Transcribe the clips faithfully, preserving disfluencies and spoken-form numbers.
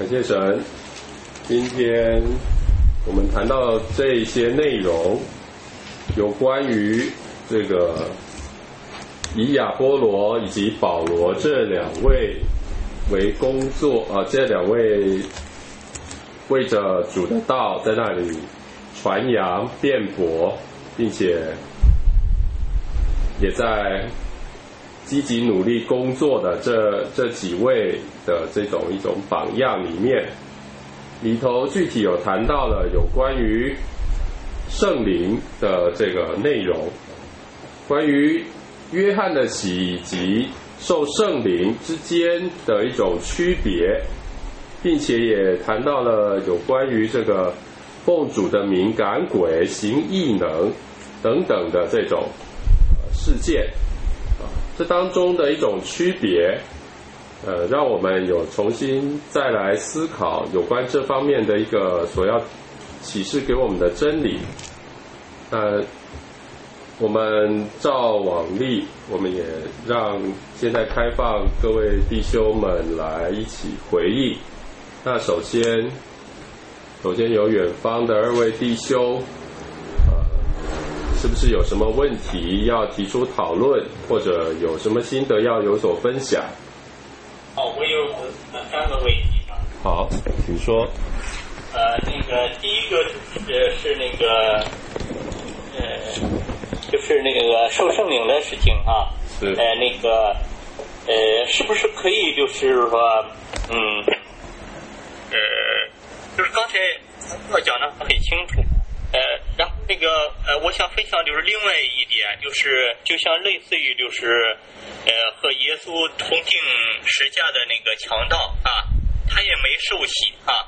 感谢神。今天我们谈到这一些内容，有关于这个以亚波罗以及保罗这两位为工作啊，这两位为着主的道在那里传扬辩驳，并且也在积极努力工作的这这几位的这种一种榜样里面，里头具体有谈到了有关于圣灵的这个内容，关于约翰的洗以及受圣灵之间的一种区别，并且也谈到了有关于这个奉主的名赶鬼、行异能等等的这种事件。这当中的一种区别，呃，让我们有重新再来思考有关这方面的一个所要启示给我们的真理。呃，我们照往例，我们也让现在开放各位弟兄们来一起回忆。那首先，首先有远方的二位弟兄。是不是有什么问题要提出讨论，或者有什么心得要有所分享？ 哦，我有三个问题啊。 好，请说。 呃，那个第一个是是那个呃，就是那个受圣灵的事情啊。 是。 呃，那个呃，是不是可以就是说，嗯，呃，就是刚才我讲的很清楚。呃，然后那个呃，我想分享就是另外一点，就是就像类似于就是呃和耶稣同定十架的那个强盗啊，他也没受洗啊，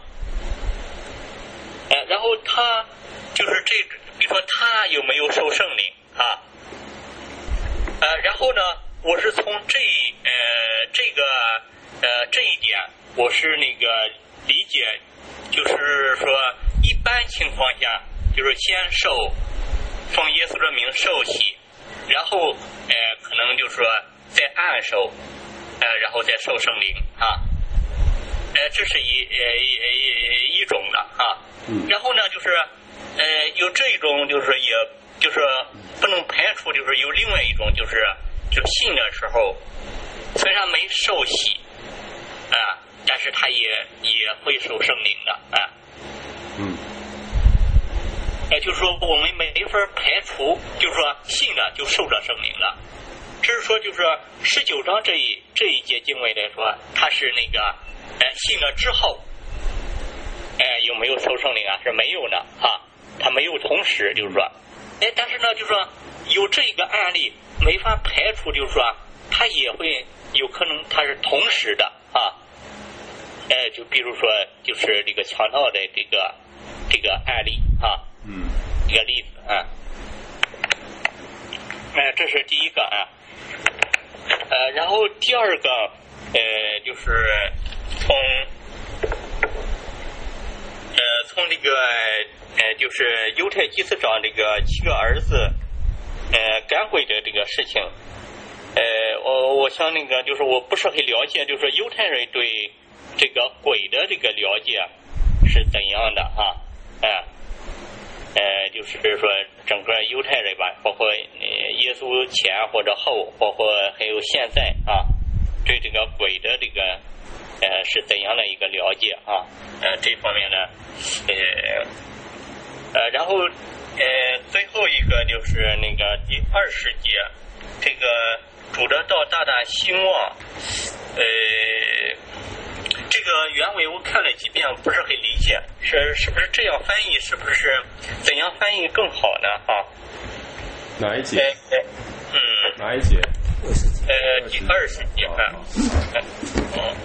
呃，然后他就是这个，比如说他有没有受圣灵啊？呃，然后呢，我是从这呃这个呃这一点，我是那个理解，就是说一般情况下。就是先受奉耶稣的名受洗，然后呃可能就是说再按手，呃然后再受圣灵啊，呃这是一呃一一种的啊，然后呢就是呃有这一种就是也就是不能排除就是有另外一种就是就信的时候虽然没受洗啊，但是他也也会受圣灵的啊，嗯。也就是说，我们没法排除，就是说信了就受着圣灵了。只是说，就是说十九章这一这一节经文来说，他是那个，哎，信了之后，哎，有没有受圣灵啊？是没有的啊，他没有同时，就是说，哎，但是呢，就是说有这个案例，没法排除，就是说他也会有可能他是同时的啊，哎，就比如说就是这个强盗的这个这个案例啊。嗯，一个例子啊，哎、呃，这是第一个啊，呃，然后第二个，呃，就是从，呃，从这个，呃，就是犹太祭司长这个七个儿子，呃，赶鬼的这个事情，呃，我我想那个就是我不是很了解，就是犹太人对这个鬼的这个了解是怎样的啊？哎、呃。呃，就是说整个犹太人吧，包括呃耶稣前或者后，包括还有现在啊，对这个鬼的这个呃是怎样的一个了解啊？呃，这方面呢，呃呃，然后呃最后一个就是那个第二十节，这个主的道大大兴旺，呃。这个原文我看了几遍，不是很理解，是是不是这样翻译？是不是怎样翻译更好呢？啊？ 哪一节？ 呃嗯， 哪一节？ 呃，第二十节啊。嗯。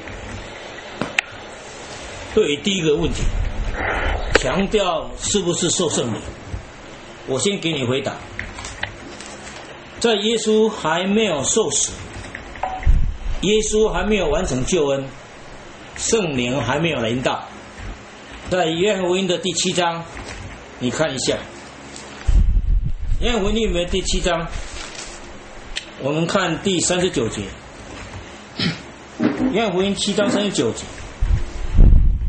对于第一个问题，强调是不是受圣灵，我先给你回答。在耶稣还没有受死，耶稣还没有完成救恩。圣灵还没有临到，在约翰福音的第七章，你看一下，约翰福音里面第七章，我们看第三十九节，约翰福音七章三十九节，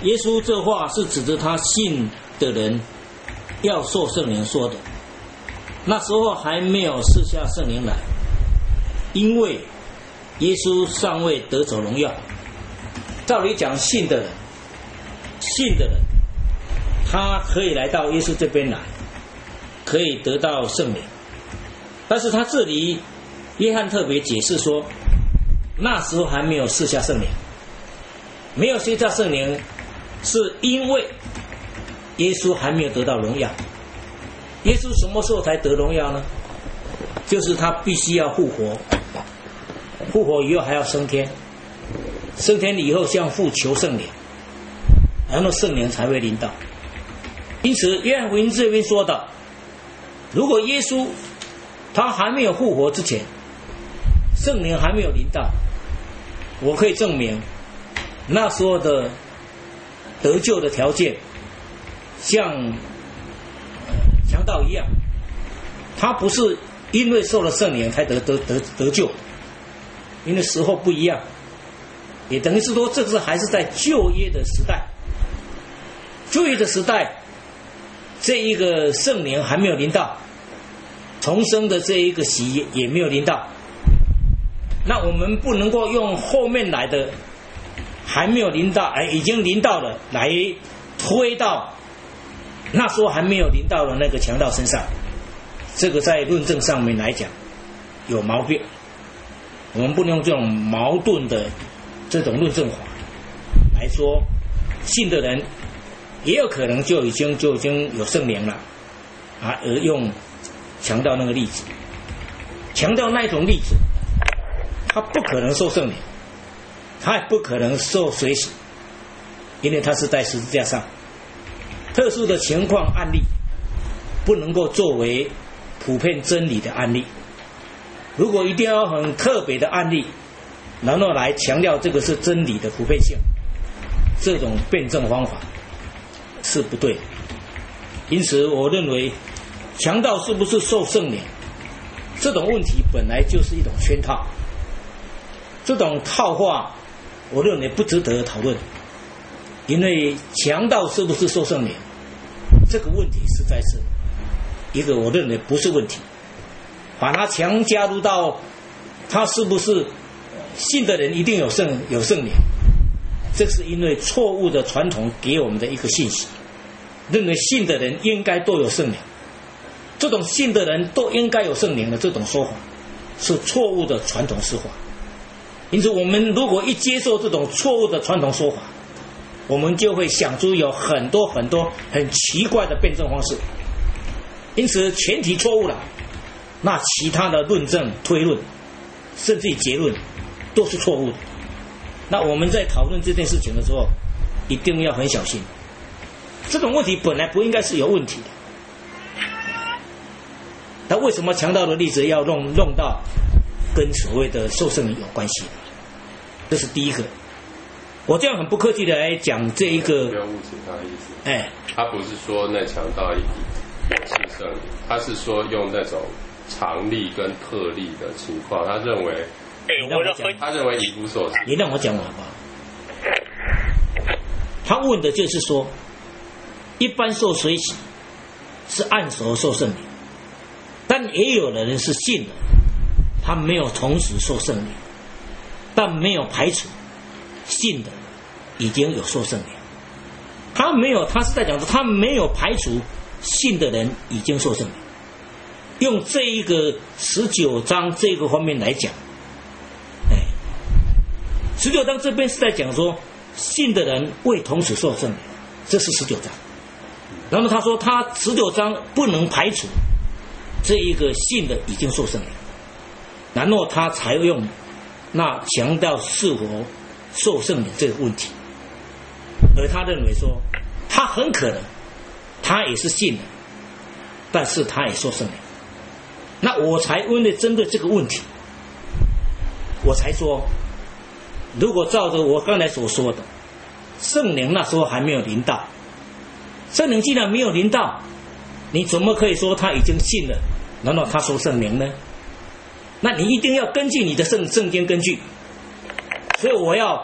耶稣这话是指着他信的人要受圣灵说的。那时候还没有赐下圣灵来，因为耶稣尚未得着荣耀。照理讲，信的人，信的人，他可以来到耶稣这边来，可以得到圣灵。但是他这里约翰特别解释说，那时候还没有赐下圣灵，没有赐下圣灵，是因为耶稣还没有得到荣耀。耶稣什么时候才得荣耀呢？就是他必须要复活，复活以后还要升天，升天以后向父求圣灵，然后圣灵才会临到。因此约翰福音这边说的，如果耶稣他还没有复活之前，圣灵还没有临到，我可以证明那时候的得救的条件像强盗一样，他不是因为受了圣灵才得得得得救，因为时候不一样，也等于是说这个还是在旧约的时代，旧约的时代，这一个圣灵还没有临到，重生的这一个喜也没有临到，那我们不能够用后面来的还没有临到，哎，已经临到了来推到那时候还没有临到的那个强盗身上，这个在论证上面来讲有毛病，我们不能用这种矛盾的这种论证法来说，信的人也有可能就已经就已经有圣灵了啊，而用强调那个例子，强调那一种例子，他不可能受圣灵，他也不可能受水洗，因为他是在十字架上。特殊的情况案例不能够作为普遍真理的案例，如果一定要很特别的案例然后来强调这个是真理的普遍性，这种辩证方法是不对的。因此我认为强盗是不是受圣灵这种问题本来就是一种圈套，这种套话我认为不值得讨论，因为强盗是不是受圣灵这个问题实在是一个我认为不是问题，把它强加入到他是不是信的人一定有圣有圣灵，这是因为错误的传统给我们的一个信息，认为信的人应该都有圣灵，这种信的人都应该有圣灵的这种说法是错误的传统说法。因此我们如果一接受这种错误的传统说法，我们就会想出有很多很多很奇怪的辩证方式，因此前提错误了，那其他的论证推论甚至于结论都是错误的。那我们在讨论这件事情的时候一定要很小心，这种问题本来不应该是有问题的，那为什么强盗的例子要弄弄到跟所谓的受圣灵有关系？这是第一个。我这样很不客气的来讲这一个， 不要误解他的意思。 哎， 他不是说那强盗有信圣灵，他是说用那种常例跟特例的情况，他认为，他认为以弗所书， 你让我讲完好不好？他问的就是说，一般受水洗是按手受圣灵，但也有的人是信的，他没有同时受圣灵，但没有排除信的已经有受圣灵，他没有，他是在讲说他没有排除信的人已经受圣灵。用这一个十九章这个方面来讲，哎，十九章这边是在讲说信的人未同时受圣灵，这是十九章。然后他说他十九章不能排除这一个信的已经受圣灵，然后他才用那强调是否受圣灵这个问题，而他认为说他很可能他也是信的，但是他也受圣灵。那我才因为针对这个问题，我才说如果照着我刚才所说的，圣灵那时候还没有临到，圣灵既然没有临到，你怎么可以说他已经信了然后他受圣灵呢？那你一定要根据你的圣圣经根据，所以我要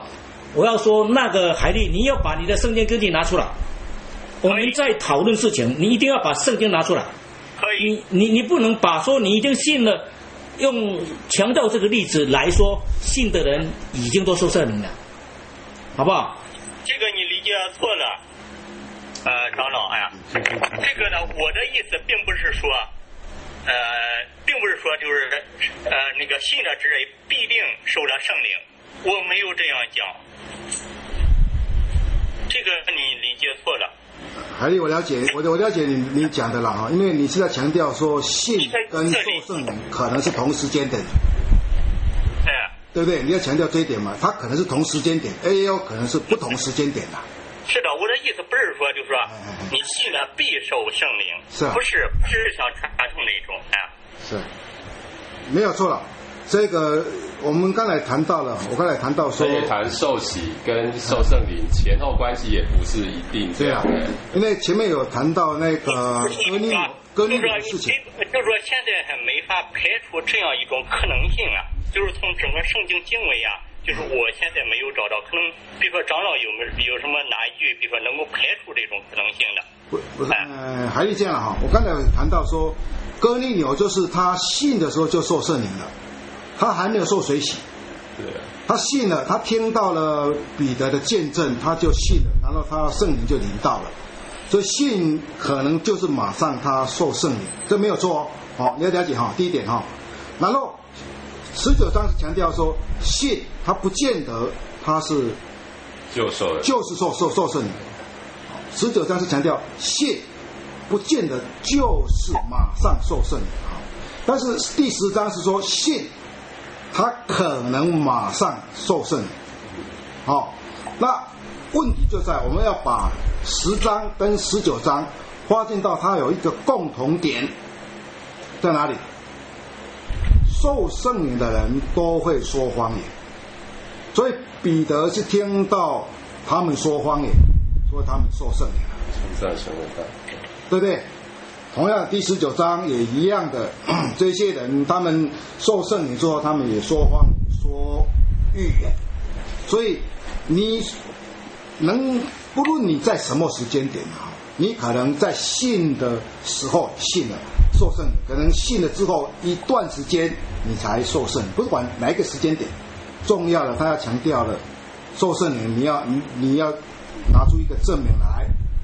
我要说那个海丽，你要把你的圣经根据拿出来。我们在讨论事情，你一定要把圣经拿出来。 可以。 你你你不能把说你已经信了，用强调这个例子来说，信的人已经都受圣灵了，好不好？ 这个你理解错了，呃，长老，哎呀，这个呢，我的意思并不是说，呃，并不是说就是呃那个信了之人必定受了圣灵，我没有这样讲，这个你理解错了。 海丽，我了解，我我了解你你讲的了哈，因为你是在强调说信跟受圣灵可能是同时间的， 哎， 对不对？你要强调这一点嘛，它可能是同时间点，也有可能是不同时间点的。 是的，我的意思不是说，就是说你信了必受圣灵， 是不是不是像传统那种啊？ 是，没有错了。这个我们刚才谈到了，我刚才谈到说， 也谈受洗跟受圣灵前后关系也不是一定这样。 对啊，因为前面有谈到那个哥尼哥尼的事情， 就是说现在还没法排除这样一种可能性啊，就是从整个圣经经文啊，就是我现在没有找到，可能比如说长老有没有什么哪一句，比如说能够排除这种可能性的？ 不不是，呃，还是这样哈。我刚才谈到说，哥尼流就是他信的时候就受圣灵了。他还没有受水洗，他信了，他听到了彼得的见证，他就信了，然后他圣灵就临到了，所以信可能就是马上他受圣灵，这没有错哦。好，你要了解哈，第一点哈。然后十九章是强调说，信他不见得他是就受了， 就是受受受圣灵。十九章是强调信不见得就是马上受圣灵，但是第十章是说信。他可能马上受圣灵，好、哦，那问题就在我们要把十章跟十九章发现到它有一个共同点在哪里？受圣灵的人都会说方言，所以彼得是听到他们说方言，说他们受圣灵了，对不对？同样第十九章也一样的，这些人他们受圣灵之后，他们也说方说预言，所以你能不论你在什么时间点啊，你可能在信的时候信了受圣灵，可能信了之后一段时间你才受圣灵，不管哪一个时间点，重要的他要强调了受圣灵，你要你你要拿出一个证明来。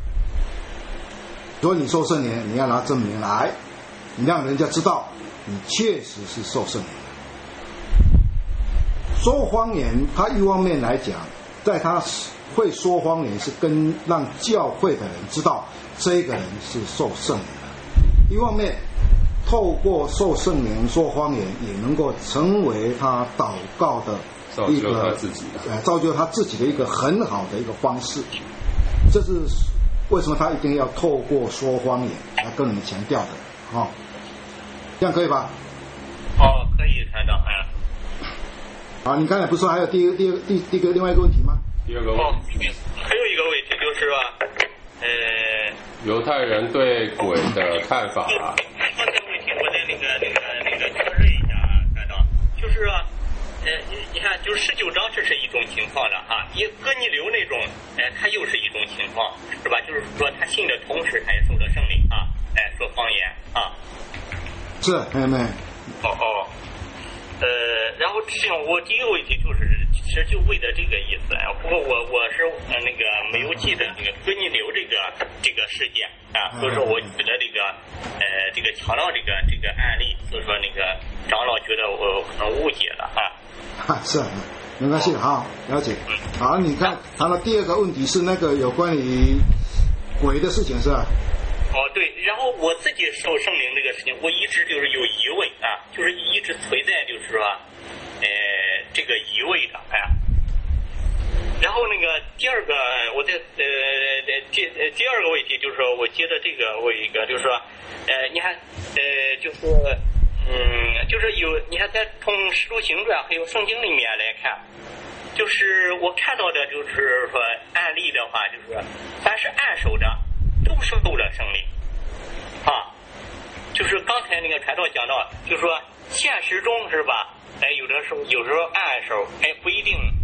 所以你受圣灵，你要拿证明来，你让人家知道你确实是受圣灵的。说方言，他一方面来讲，在他会说方言是跟让教会的人知道这个人是受圣灵的；一方面，透过受圣灵说方言，也能够成为他祷告的一个造就他自己的， 呃，造就他自己的一个很好的一个方式。这是为什么他一定要透过说方言来跟你们强调的？哦，这样可以吧？ 哦，可以，团长，哎。 好，你刚才不是说还有第第第第一个另外一个问题吗？ 第二个问题， 哦，还有一个问题就是说，呃， 犹太人对鬼的看法。 刚才问题我再那个那个那个确认一下啊，团长，就是说。呃，你看，就是十九章这是一种情况了啊，也哥尼流那种，哎、呃，他又是一种情况，是吧？就是说他信的同时，他也受了圣灵啊，哎、呃，说方言啊。 是，没有没有。 哦哦，呃，然后这样，我第一个问题就是，其实就为了这个意思啊。不过我我是呃那个没有记得那个哥尼流这个这个事件啊，所以说我举了这个呃这个强调这个这个案例，所以说那个长老觉得我可能误解了啊。 啊，是，没关系的哈，了解。好，你看谈到第二个问题是那个有关于鬼的事情是吧？ 哦，对，然后我自己受圣灵这个事情，我一直就是有疑问啊，就是一直存在就是说，呃，这个疑问的哎。然后那个第二个，我在呃第第二个问题就是说，我接着这个问一个，就是说，呃，你看，呃，就是。嗯，就是有，你看，在从《使徒行传》还有圣经里面来看，就是我看到的，就是说案例的话，就是凡是按手的都受了圣灵，啊，就是刚才那个传道讲到，就是说现实中是吧？哎，有的时候有时候按手，哎，不一定也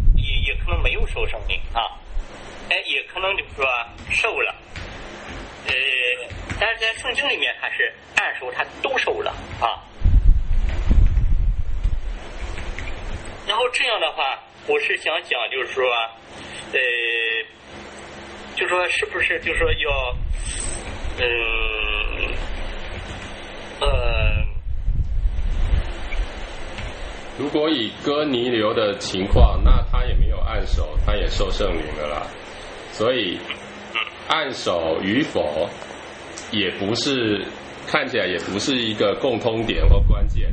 也可能没有受圣灵啊，哎，也可能就是说受了，呃，但是在圣经里面它是按手他都受了啊。然后这样的话，我是想讲，就是说，呃，就说是不是，就是说要，嗯，呃， 如果以哥尼流的情况，那他也没有按手，他也受圣灵了啦，所以按手与否，也不是看起来也不是一个共通点或关键。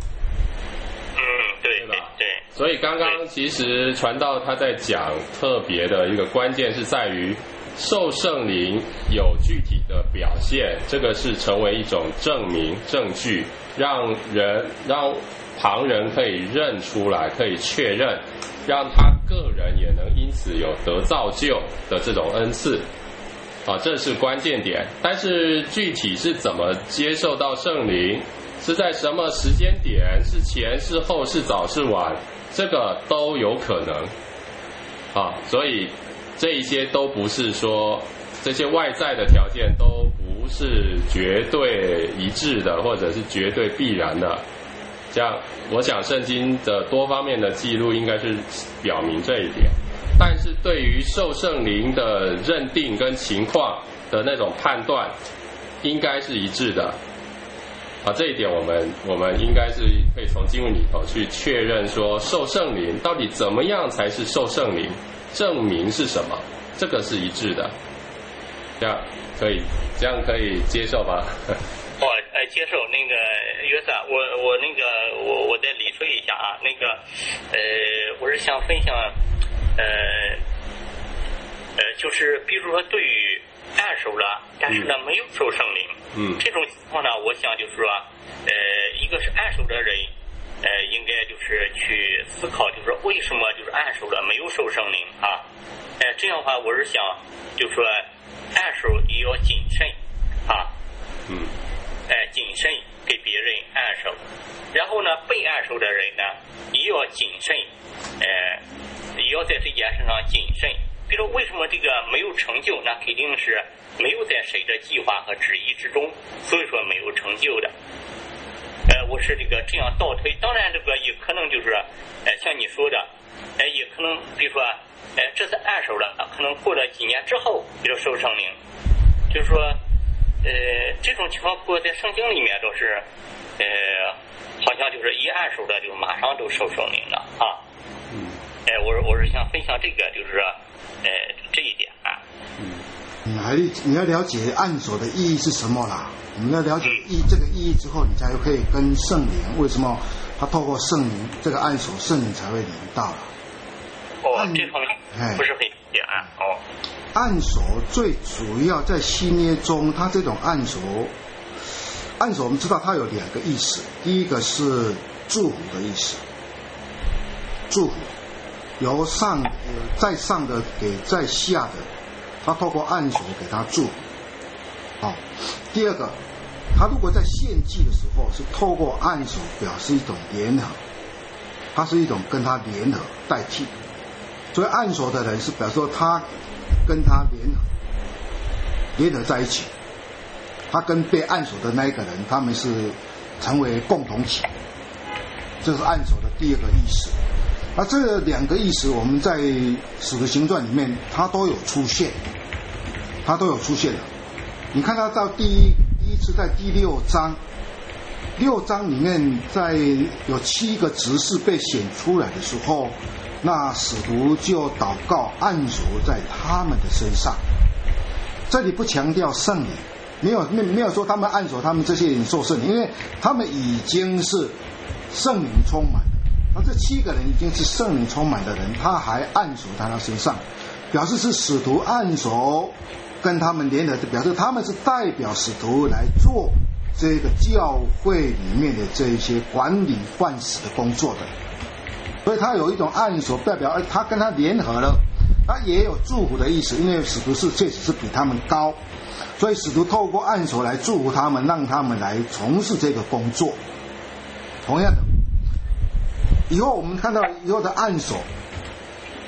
对吧？对， 所以刚刚其实传道他在讲特别的一个关键是在于受圣灵有具体的表现，这个是成为一种证明证据，让人让旁人可以认出来，可以确认，让他个人也能因此有得造就的这种恩赐啊，这是关键点。但是具体是怎么接受到圣灵，是在什么时间点，是前是后是早是晚，这个都有可能啊，所以这一些都不是说这些外在的条件都不是绝对一致的，或者是绝对必然的。这样我想圣经的多方面的记录应该是表明这一点，但是对于受圣灵的认定跟情况的那种判断应该是一致的啊，这一点我们我们应该是可以从经文里头去确认说，受圣灵到底怎么样才是受圣灵，证明是什么，这个是一致的。这样可以，这样可以接受吧？ 哦，呃，接受那个约瑟，我我那个我我再理顺一下啊，那个呃，我是想分享，呃呃，就是比如说对于按手了，但是呢、嗯、没有受圣灵。 嗯， 这种情况呢，我想就是说，呃，一个是按手的人，呃，应该就是去思考，就是说为什么就是按手了没有受圣灵啊？呃，这样的话，我是想，就是说按手也要谨慎啊， 嗯， 哎、呃，谨慎给别人按手，然后呢，被按手的人呢也要谨慎，呃，也要在这件事上谨慎。比如说为什么这个没有成就，那肯定是没有在谁的计划和旨意之中，所以说没有成就的。呃，我是这个这样倒推，当然这个也可能就是，呃，像你说的，呃，也可能比如说，呃，这次按手了，可能过了几年之后，比如受圣灵，就是说，呃，这种情况不过在圣经里面都是，呃，好像就是一按手的就马上都受圣灵了啊。 嗯。 哎、呃，我我是想分享这个，就是说。呃，这一点啊， 嗯，你还你要了解按手的意义是什么啦？我们要了解意这个意义之后，你才可以跟圣灵，为什么他透过圣灵这个按手，圣灵才会临到了。 哦，这方面不是很理解啊。哦， 按手最主要在新约中，它这种按手，按手我们知道它有两个意思，第一个是祝福的意思，祝福。由上呃在上的给在下的，他透过按手给他祝福。好、哦，第二个，他如果在献祭的时候是透过按手表示一种联合，它是一种跟他联合代替。所以按手的人是表示说他跟他联合，联合在一起，他跟被按手的那一个人，他们是成为共同体。这是按手的第二个意思。那这两个意思，我们在《使徒行传》里面，它都有出现，它都有出现的。你看它到第一第一次在第六章，六章里面，在有七个执事被选出来的时候，那使徒就祷告按手在他们的身上。这里不强调圣灵，没有没没有说他们按手，他们这些人受圣灵，因为他们已经是圣灵充满。那这七个人已经是圣灵充满的人，他还按手在他身上，表示是使徒按手跟他们联合，表示他们是代表使徒来做这个教会里面的这一些管理办事的工作的。所以他有一种按手代表他跟他联合了，他也有祝福的意思，因为使徒是确实是比他们高，所以使徒透过按手来祝福他们，让他们来从事这个工作。同样的，以后我们看到以后的按手，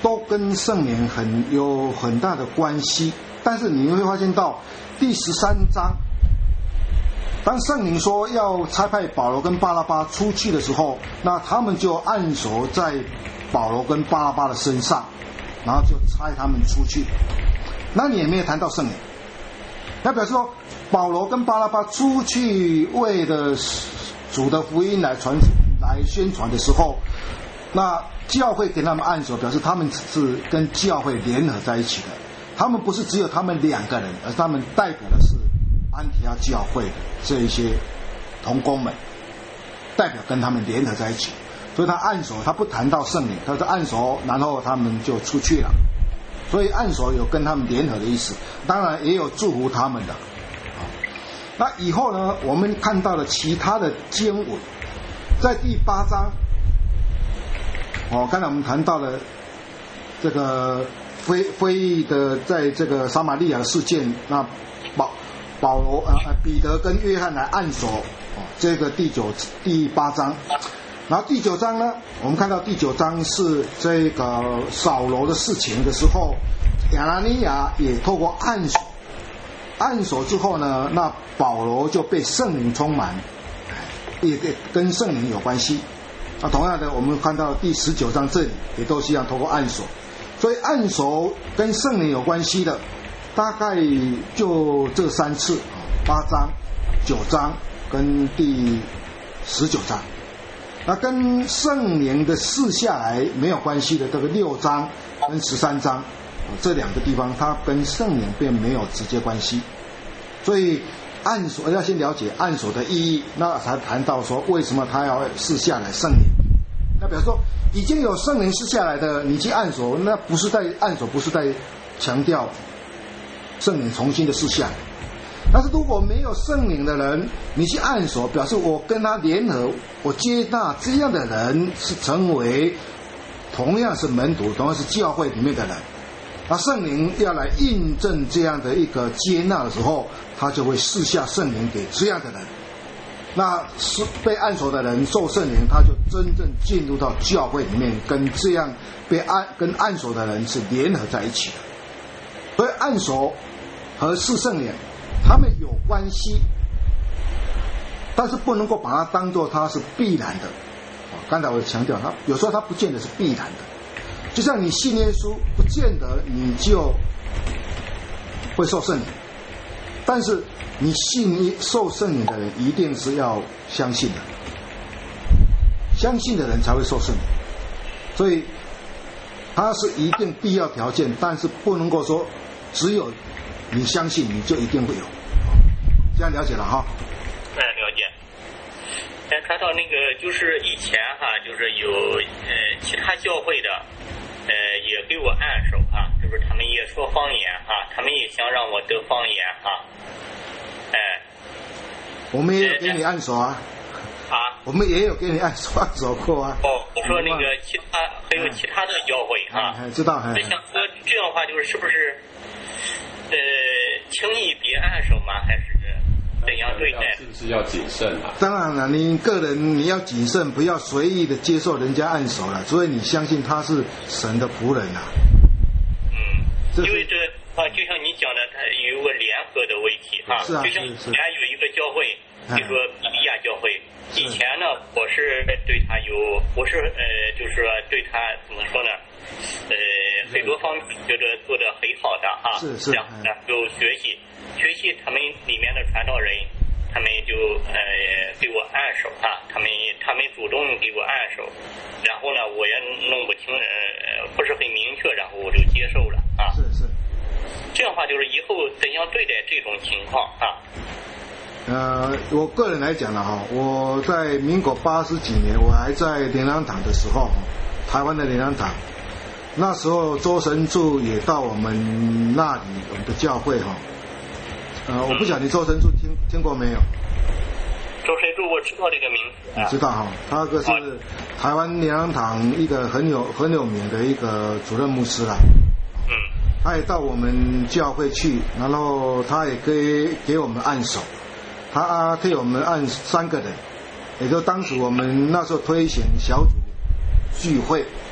都跟圣灵很有很大的关系。但是你会发现到第十三章，当圣灵说要差派保罗跟巴拉巴出去的时候，那他们就按手在保罗跟巴拉巴的身上，然后就差他们出去。那你也没有谈到圣灵，那表示说保罗跟巴拉巴出去为了主的福音来传来宣传的时候，那教会给他们按手，表示他们是跟教会联合在一起的。他们不是只有他们两个人，而他们代表的是安提阿教会的这一些同工们，代表跟他们联合在一起。所以他按手，他不谈到圣灵，他是按手，然后他们就出去了。所以按手有跟他们联合的意思，当然也有祝福他们的。那以后呢，我们看到了其他的经文，在第八章，哦，刚才我们谈到了这个非非裔的在这个撒玛利亚事件，那保保罗呃彼得跟约翰来按手，哦，这个第九第八章。然后第九章呢，我们看到第九章是这个扫罗的事情的时候，亚拿尼亚也透过按手，按手之后呢，那保罗就被圣灵充满，也跟圣灵有关系。那同样的，我们看到第十九章这里也都是一样，透过按手。所以按手跟圣灵有关系的，大概就这三次，八章、九章跟第十九章。那跟圣灵的赐下来没有关系的这个六章跟十三章，这两个地方它跟圣灵并没有直接关系。所以按手要先了解按手的意义，那才谈到说为什么他要赐下来圣灵。那比如说已经有圣灵赐下来的，你去按手，那不是在按手，不是在强调圣灵重新的赐下来。但是如果没有圣灵的人，你去按手，表示我跟他联合，我接纳这样的人是成为同样是门徒，同样是教会里面的人。那圣灵要来印证这样的一个接纳的时候，他就会赐下圣灵给这样的人。那是被按手的人受圣灵，他就真正进入到教会里面，跟这样被按跟按手的人是联合在一起的。所以按手和赐圣灵他们有关系，但是不能够把它当作它是必然的。刚才我强调，它有时候它不见得是必然的。就像你信耶稣，不见得你就会受圣灵，但是你信受圣灵的人一定是要相信的，相信的人才会受圣灵。所以它是一定必要条件，但是不能够说只有你相信你就一定会有。这样了解了哈？ 嗯，了解。哎，谈到那个就是以前哈，就是有呃其他教会的，呃也给我按手哈，就是他们也说方言哈，他们也想让我得方言哈。哎， 我们也有给你按手啊。 啊， 我们也有给你按手按手过啊。 哦，我说那个其他还有其他的教会哈， 哎，知道。哎， 想说这样的话就是是不是呃轻易别按手吗？还是怎样对待？ 是不是要谨慎啊？ 当然了，你个人你要谨慎，不要随意的接受人家按手了，所以你相信他是神的仆人啊。 嗯，因为这啊，就像你讲的，它有个联合的问题哈。 是啊， 就像以前有一个教会，比如说比利亚教会，以前呢，我是对他有，我是呃，就是说对他怎么说呢？呃，很多方面觉得做得很好的哈。 是是。 然后呢，就学习学习他们里面的传道人，他们就呃给我按手哈，他们他们主动给我按手，然后呢，我也弄不清呃不是很明确，然后我就接受了啊。 是是。 这样的话，就是以后怎样对待这种情况啊？ 呃，我个人来讲了哈，我在民国八十几年，我还在莲兰堂的时候，台湾的莲兰堂，那时候周神助也到我们那里，我们的教会哈。呃，我不晓得你周神助听听过没有？ 周神助我知道这个名字。啊、 知道哈，他个是台湾莲兰堂一个很有很有名的一个主任牧师啦。 嗯。 他也到我们教会去，然后他也给给我们按手。他替我们按三个人，也就当时我们那时候推行小组聚会，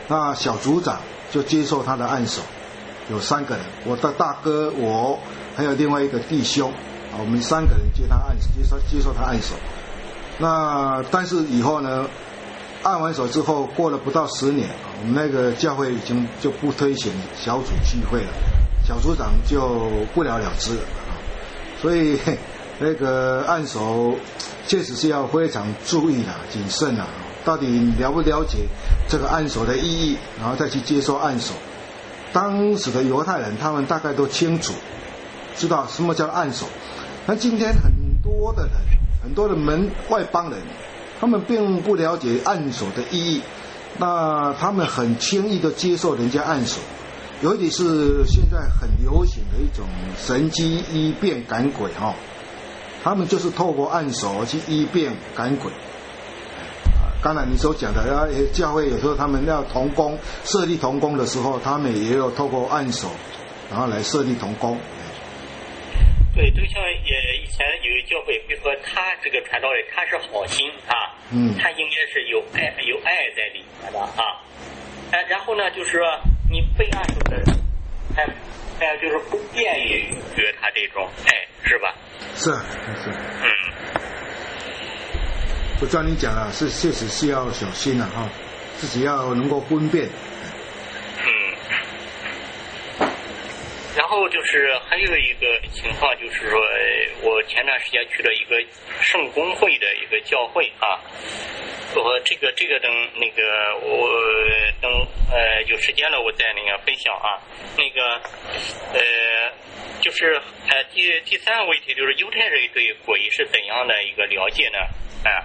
那小组长就接受他的按手，有三个人，我的大哥，我还有另外一个弟兄，啊，我们三个人接他按接受接受他按手。那但是以后呢，按完手之后，过了不到十年，我们那个教会已经就不推行小组聚会了，小组长就不了了之了。所以那个按手确实是要非常注意的、谨慎啊，到底了不了解这个按手的意义，然后再去接受按手。当时的犹太人他们大概都清楚知道什么叫按手，那今天很多的人，很多的门外邦人，他们并不了解按手的意义，那他们很轻易的接受人家按手，尤其是现在很流行的一种神机医变赶鬼哈、哦，他们就是透过按手去医变赶鬼。刚才你所讲的，啊，教会有时候他们要同工设立同工的时候，他们也有透过按手，然后来设立同工。 对，就像也以前有一个教会，比如说他这个传道人他是好心啊，嗯，他应该是有爱有爱在里面的啊，哎，然后呢，就是说你被按手的人，哎哎，就是不便于觉他这种爱，是吧？ 是是，嗯。我照你讲啊，是确实是要小心啊，哈，自己要能够分辨。 嗯。然后就是还有一个情况，就是说我前段时间去了一个圣公会的一个教会啊，我这个这个等那个我等呃有时间了我再那个分享啊，那个呃就是呃第第三个问题就是犹太人对鬼是怎样的一个了解呢？啊。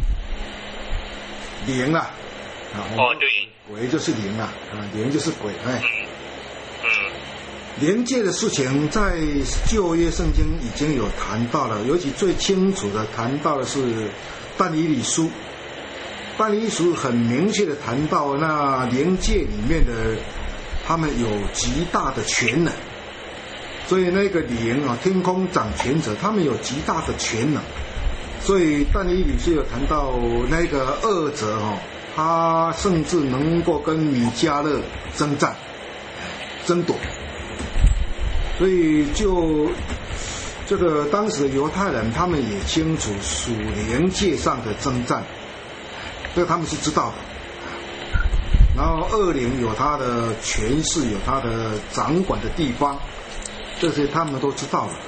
灵啊，啊， 哦对， 鬼就是灵啊，啊，灵就是鬼，哎， 嗯，嗯， 灵界的事情在旧约圣经已经有谈到了，尤其最清楚的谈到的是但以理书，但以理书很明确的谈到那灵界里面的他们有极大的权能，所以那个灵啊，天空掌权者，他们有极大的权能。所以但以理是有谈到那个恶者哦，他甚至能够跟米迦勒征战、争夺。所以就这个当时的犹太人，他们也清楚属灵界上的征战，这个他们是知道的。然后恶灵有他的权势，有他的掌管的地方，这些他们都知道了。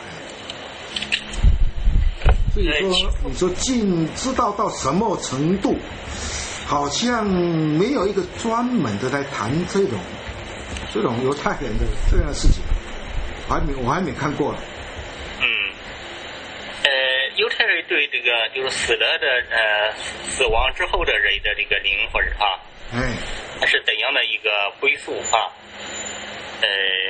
所以说，你说尽知道到什么程度，好像没有一个专门的来谈这种这种犹太人的这样的事情，我还没我还没看过了。 嗯，呃，犹太人对这个就是死了的呃死亡之后的人的这个灵魂啊， 哎， 它是怎样的一个归宿啊？呃。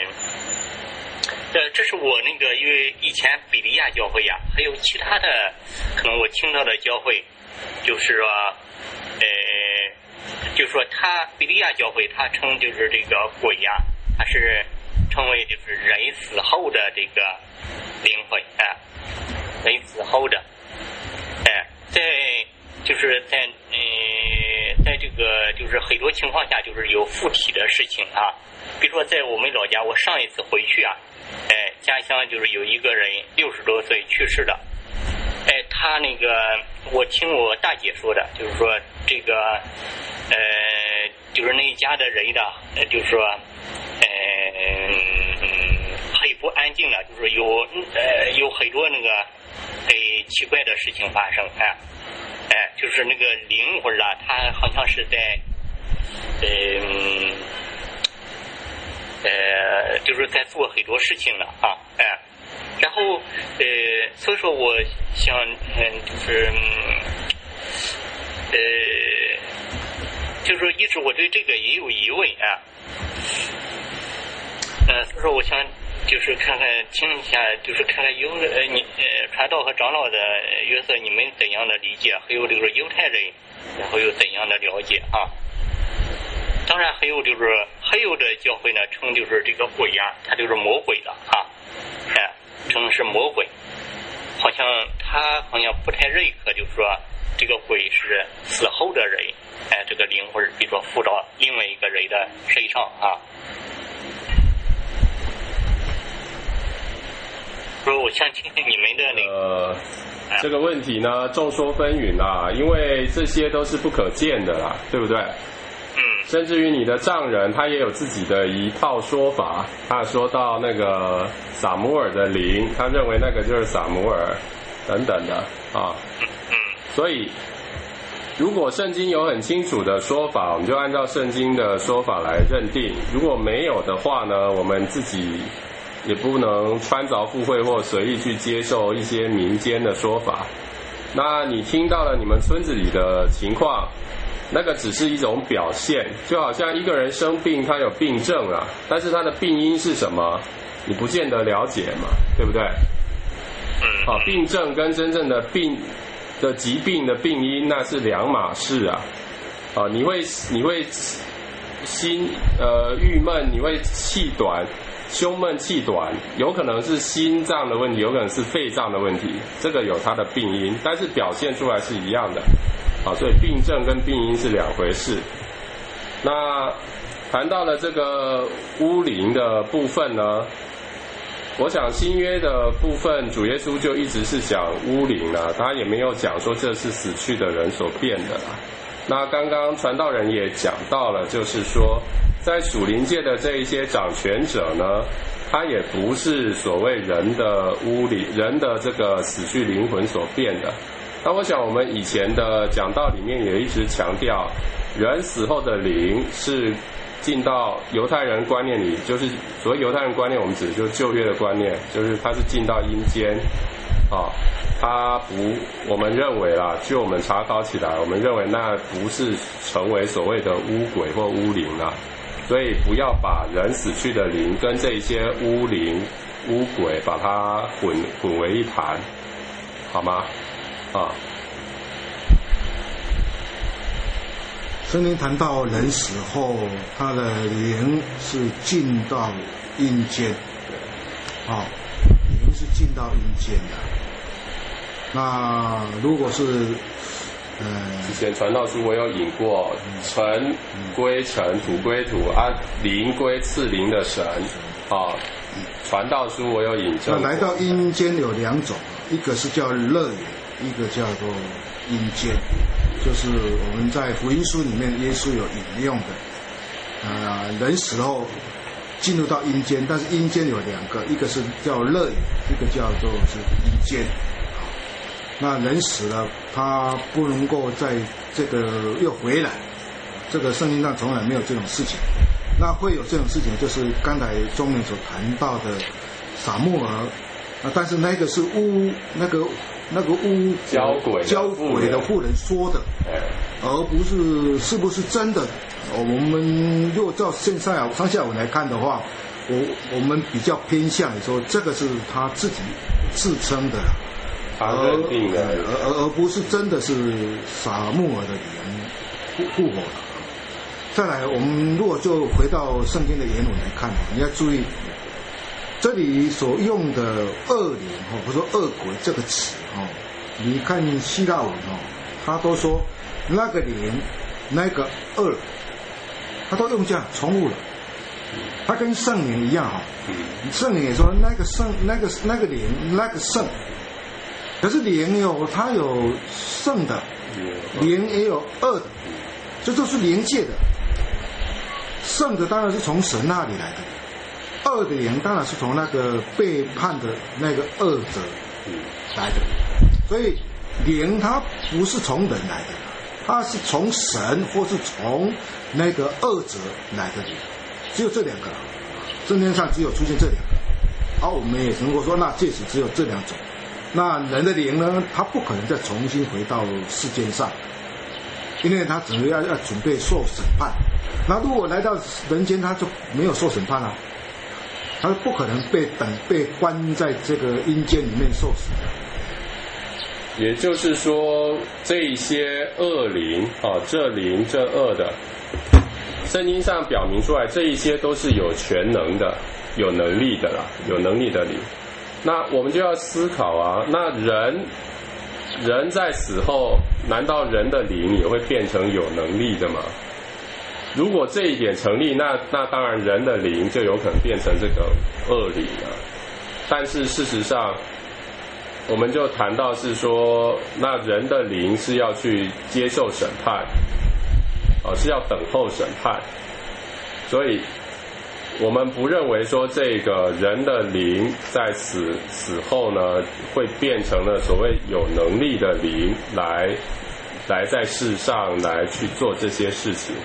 呃，这是我那个，因为以前比利亚教会呀、啊，还有其他的，可能我听到的教会，就是说，呃，就是说他比利亚教会，他称就是这个鬼呀、啊，他是称为就是人死后的这个灵魂啊，人死后的，哎、呃，在就是在呃，在这个就是很多情况下，就是有附体的事情啊，比如说在我们老家，我上一次回去啊。哎，家乡就是有一个人六十多岁去世了。哎，他那个我听我大姐说的，就是说这个呃，就是那一家的人呢，呃，就是说呃，很不安静了，就是有呃有很多那个很奇怪的事情发生。哎，哎，就是那个灵魂啊，他好像是在嗯。呃呃，就是在做很多事情了啊，哎，然后呃，所以说我想，嗯，就是呃，就是说一直我对这个也有疑问啊，呃，所以说我想就是看看听一下，就是看看犹呃你呃传道和长老的约瑟你们怎样的理解，还有这个犹太人然后有怎样的了解啊。当然还有就是还有的教会呢称就是这个鬼呀、啊，它就是魔鬼了啊，哎，称是魔鬼，好像他好像不太认可，就是说这个鬼是死后的人，哎，这个灵魂比如说附到另外一个人的身上啊。所以我想听听你们的那个。 呃这个问题呢，众说纷纭啦，因为这些都是不可见的啦，对不对？ 嗯。 甚至于你的丈人，他也有自己的一套说法。他说到那个撒母耳的灵，他认为那个就是撒母耳等等的啊。 嗯。 所以，如果圣经有很清楚的说法，我们就按照圣经的说法来认定；如果没有的话呢，我们自己也不能穿凿附会或随意去接受一些民间的说法。那你听到了你们村子里的情况，那个只是一种表现，就好像一个人生病，他有病症啊，但是他的病因是什么，你不见得了解嘛，对不对？好，病症跟真正的病的疾病的病因那是两码事啊。啊，你会你会心呃郁闷，你会气短。胸闷气短，有可能是心脏的问题，有可能是肺脏的问题，这个有它的病因，但是表现出来是一样的。好，所以病症跟病因是两回事。那谈到了这个污灵的部分呢，我想新约的部分，主耶稣就一直是讲污灵了，他也没有讲说这是死去的人所变的啦。那刚刚传道人也讲到了，就是说在属灵界的这一些掌权者呢，他也不是所谓人的污灵，人的这个死去灵魂所变的。那我想我们以前的讲道里面也一直强调，人死后的灵是进到犹太人观念里，就是所谓犹太人观念，我们指的就是旧约的观念，就是他是进到阴间啊。他不，我们认为啦，就我们查考起来，我们认为那不是成为所谓的污鬼或污灵啦。所以不要把人死去的灵跟这些污灵、污鬼把它混混为一谈，好吗？啊。 圣经谈到人死后，他的灵是进到阴间，啊、哦，灵是进到阴间的。那如果是呃， 之前传道书我有引过，尘归尘，土归土，啊，灵归赐灵的神，啊，传道书我有引证。 那来到阴间有两种，一个是叫乐园，一个叫做阴间，就是我们在福音书里面耶稣有引用的，啊、呃，人死后进入到阴间，但是阴间有两个，一个是叫乐园，一个叫做是阴间。那人死了，他不能够在这个又回来，这个圣经上从来没有这种事情。那会有这种事情，就是刚才钟明所谈到的撒母耳，啊，但是那个是巫那个那个巫交鬼交鬼的妇人说的，而不是是不是真的。我们如果照现在啊上下文来看的话，我我们比较偏向于说这个是他自己自称的。 他认定的， 而而而不是真的是撒母耳的灵复活的。再来，我们如果就回到圣经的原文来看，你要注意，这里所用的恶灵哦，或者说恶鬼这个词哦，你看希腊文哦，他都说那个灵、那个恶，他都用这样重复了。他跟圣灵一样哈、哦，圣灵也说那个圣、那个那个灵、那个圣。可是灵有它有圣的，灵也有恶的，这都是灵界的。圣的当然是从神那里来的，恶的灵当然是从那个背叛的那个恶者来的。所以灵它不是从人来的，它是从神或是从那个恶者来的灵，只有这两个，圣经上只有出现这两个。而、啊、我们也能够说，那届时只有这两种。那人的灵呢，他不可能再重新回到世间上，因为他只能要要准备受审判。那如果来到人间，他就没有受审判了、啊，他不可能被等被关在这个阴间里面受死的。 也就是说，这一些恶灵啊，这灵这恶的，圣经上表明出来，这一些都是有全能的、有能力的啦，有能力的灵。那我们就要思考啊，那人人在死后，难道人的灵也会变成有能力的吗？如果这一点成立，那那当然人的灵就有可能变成这个恶灵了。但是事实上，我们就谈到是说，那人的灵是要去接受审判，呃，是要等候审判，所以我们不认为说这个人的灵在死死后呢，会变成了所谓有能力的灵来来在世上来去做这些事情。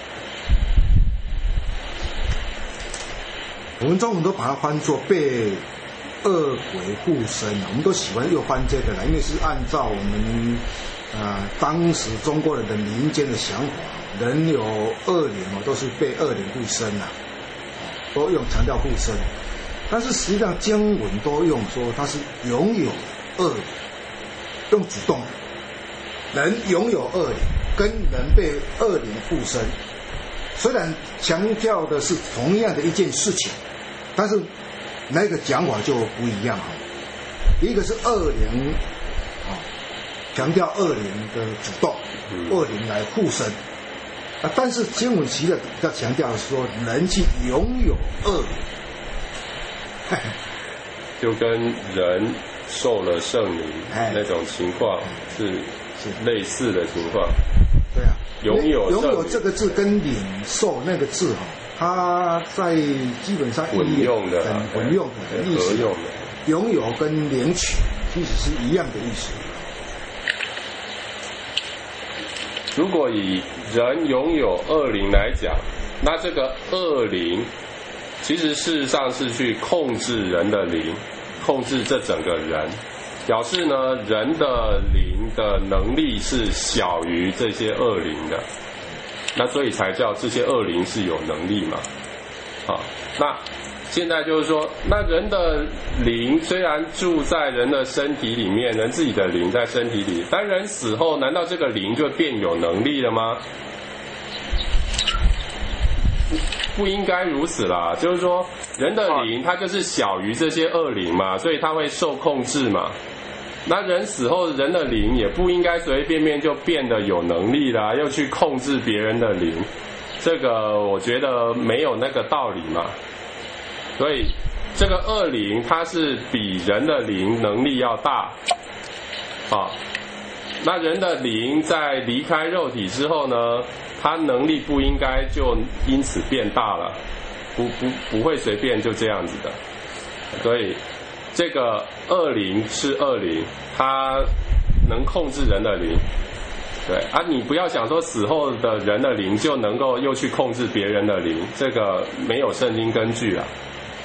我们中文都把它翻作被恶鬼附身，我们都喜欢又翻这个了，因为是按照我们呃当时中国人的民间的想法，人有恶灵哦，都是被恶灵附身啊，都用强调附身。但是实际上经文都用说它是拥有恶灵，用主动，人拥有恶灵，跟人被恶灵附身，虽然强调的是同样的一件事情，但是那个讲法就不一样。一个是恶灵啊，强调恶灵的主动，恶灵来附身啊，但是经文其实比较强调说人去拥有恶灵， 就跟人受了圣灵那种情况是类似的情况。 对啊， 拥有拥有这个字跟领受那个字哈，它在基本上混用的很混用的意思， 用的拥有跟领取其实是一样的意思。 如果以人拥有恶灵来讲，那这个恶灵其实事实上是去控制人的灵，控制这整个人，表示呢人的灵的能力是小于这些恶灵的，那所以才叫这些恶灵是有能力嘛。好，那现在就是说，那人的灵虽然住在人的身体里面，人自己的灵在身体里，但人死后，难道这个灵就变有能力了吗？不应该如此啦，就是说人的灵它就是小于这些恶灵嘛，所以它会受控制嘛。那人死后，人的灵也不应该随随便便就变得有能力啦，又去控制别人的灵，这个我觉得没有那个道理嘛。所以这个恶灵它是比人的灵能力要大，好，那人的灵在离开肉体之后呢，他能力不应该就因此变大了，不不不会随便就这样子的。所以这个恶灵是恶灵，它能控制人的灵，对啊，你不要想说死后的人的灵就能够又去控制别人的灵，这个没有圣经根据啊。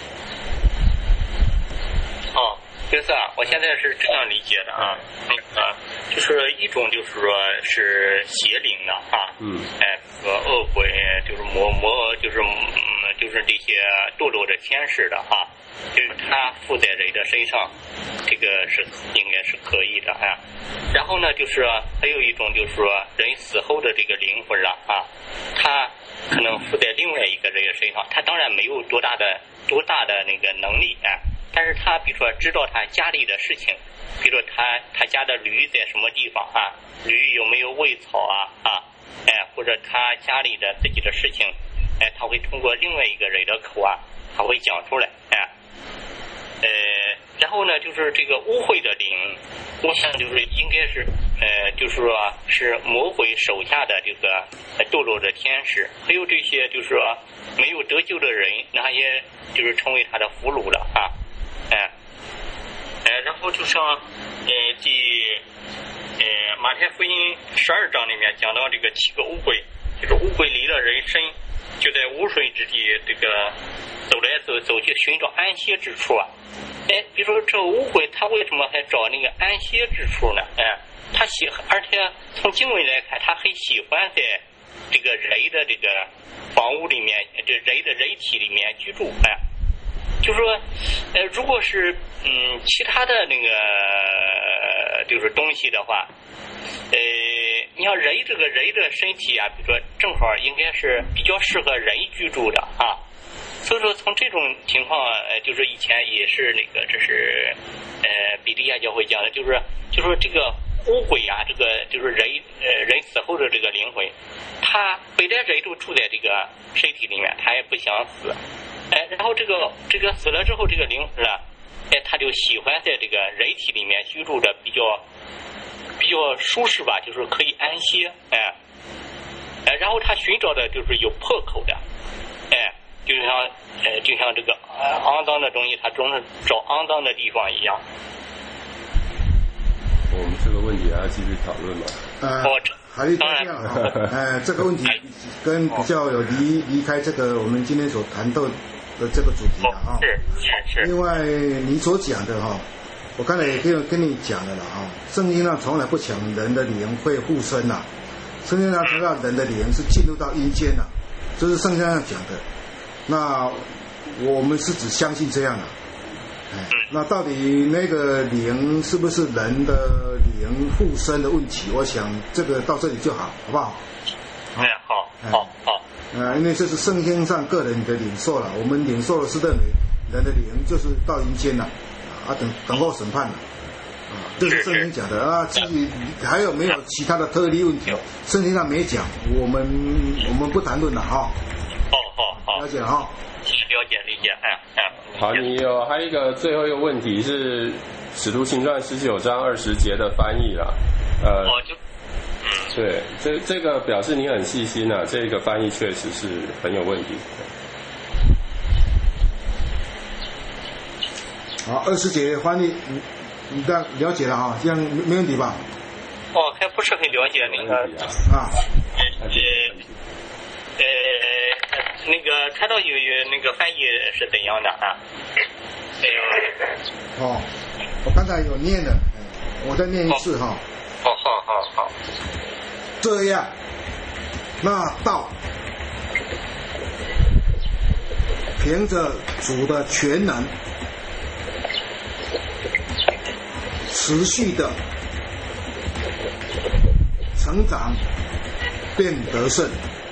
哦，就是啊，我现在是这样理解的啊，那个、啊、就是一种就是说是邪灵的啊，嗯，哎，和恶鬼就是魔魔就是嗯就是这些堕落的天使的啊，就是他附在人的身上，这个是应该是可以的啊。然后呢，就是还有一种就是说人死后的这个灵魂了啊，他可能附在另外一个人的身上，他当然没有多大的多大的那个能力啊。但是他比如说知道他家里的事情，比如说他他家的驴在什么地方啊，驴有没有喂草啊啊，哎，或者他家里的自己的事情，哎，他会通过另外一个人的口啊，他会讲出来，哎，呃，然后呢，就是这个污秽的灵，我想就是应该是呃，就是说是魔鬼手下的这个堕落的天使，还有这些就是说没有得救的人，那也就是成为他的俘虏了啊。哎，呃，然后就像呃第呃马太福音十二章里面讲到这个七个污鬼，就是污鬼离了人身，就在污水之地这个走来走走去寻找安歇之处啊。哎，比如说这个污鬼他为什么还找那个安歇之处呢？哎，他喜，而且从经文来看，他很喜欢在这个人的这个房屋里面，这人的人体里面居住，哎。就说，呃，如果是嗯其他的那个就是东西的话，呃，你像人这个人的身体啊，比如说正好应该是比较适合人居住的啊，所以说从这种情况，呃，就是以前也是那个，这是呃比利亚教会讲的，就是就说这个乌鬼啊，这个就是人呃人死后的这个灵魂，他本来人都住在这个身体里面，他也不想死，哎，然后这个这个死了之后，这个灵魂呢，哎，他就喜欢在这个人体里面居住着比较比较舒适吧，就是可以安歇，哎，哎，然后他寻找的就是有破口的，哎。就像呃，就像这个呃肮脏的东西，它总是找肮脏的地方一样。 我们这个问题还要继续讨论吗？ 呃， 哦， 还是这样啊。呃，这个问题跟比较有离离开这个我们今天所谈到的这个主题了啊。 是是是。 另外，你所讲的哈，我刚才也跟跟你讲了了啊。圣经上从来不讲人的灵会附身呐，圣经上提到人的灵是进入到阴间呐，这是圣经上讲的。那我们是只相信这样的、啊，哎，那到底那个灵是不是人的灵附身的问题？我想这个到这里就好，好不好？ 哎，好，好，好。 呃，因为这是圣经上个人的领受了，我们领受的是认为人的灵就是到阴间了，啊，等等候审判了，啊，这是圣经讲的啊。至于还有没有其他的特例问题，圣经上没讲，我们我们不谈论了哈。 好好好， 了解哈， 了解理解，哎哎。 好，你有还有一个最后一个问题是《使徒行传》十九章二十节的翻译了，呃， 哦就，嗯， 对，这这个表示你很细心啊，这个翻译确实是很有问题。 好，二十节翻译，你你这样了解了哈，这样没问题吧？ 哦，还不是很了解那个啊， 呃。呃，那个传道有有那个翻译是怎样的啊？哎呦， 哦，我刚才有念的，我再念一次哈。 好好好好。 这样，那道凭着主的全能，持续的成长，便得胜。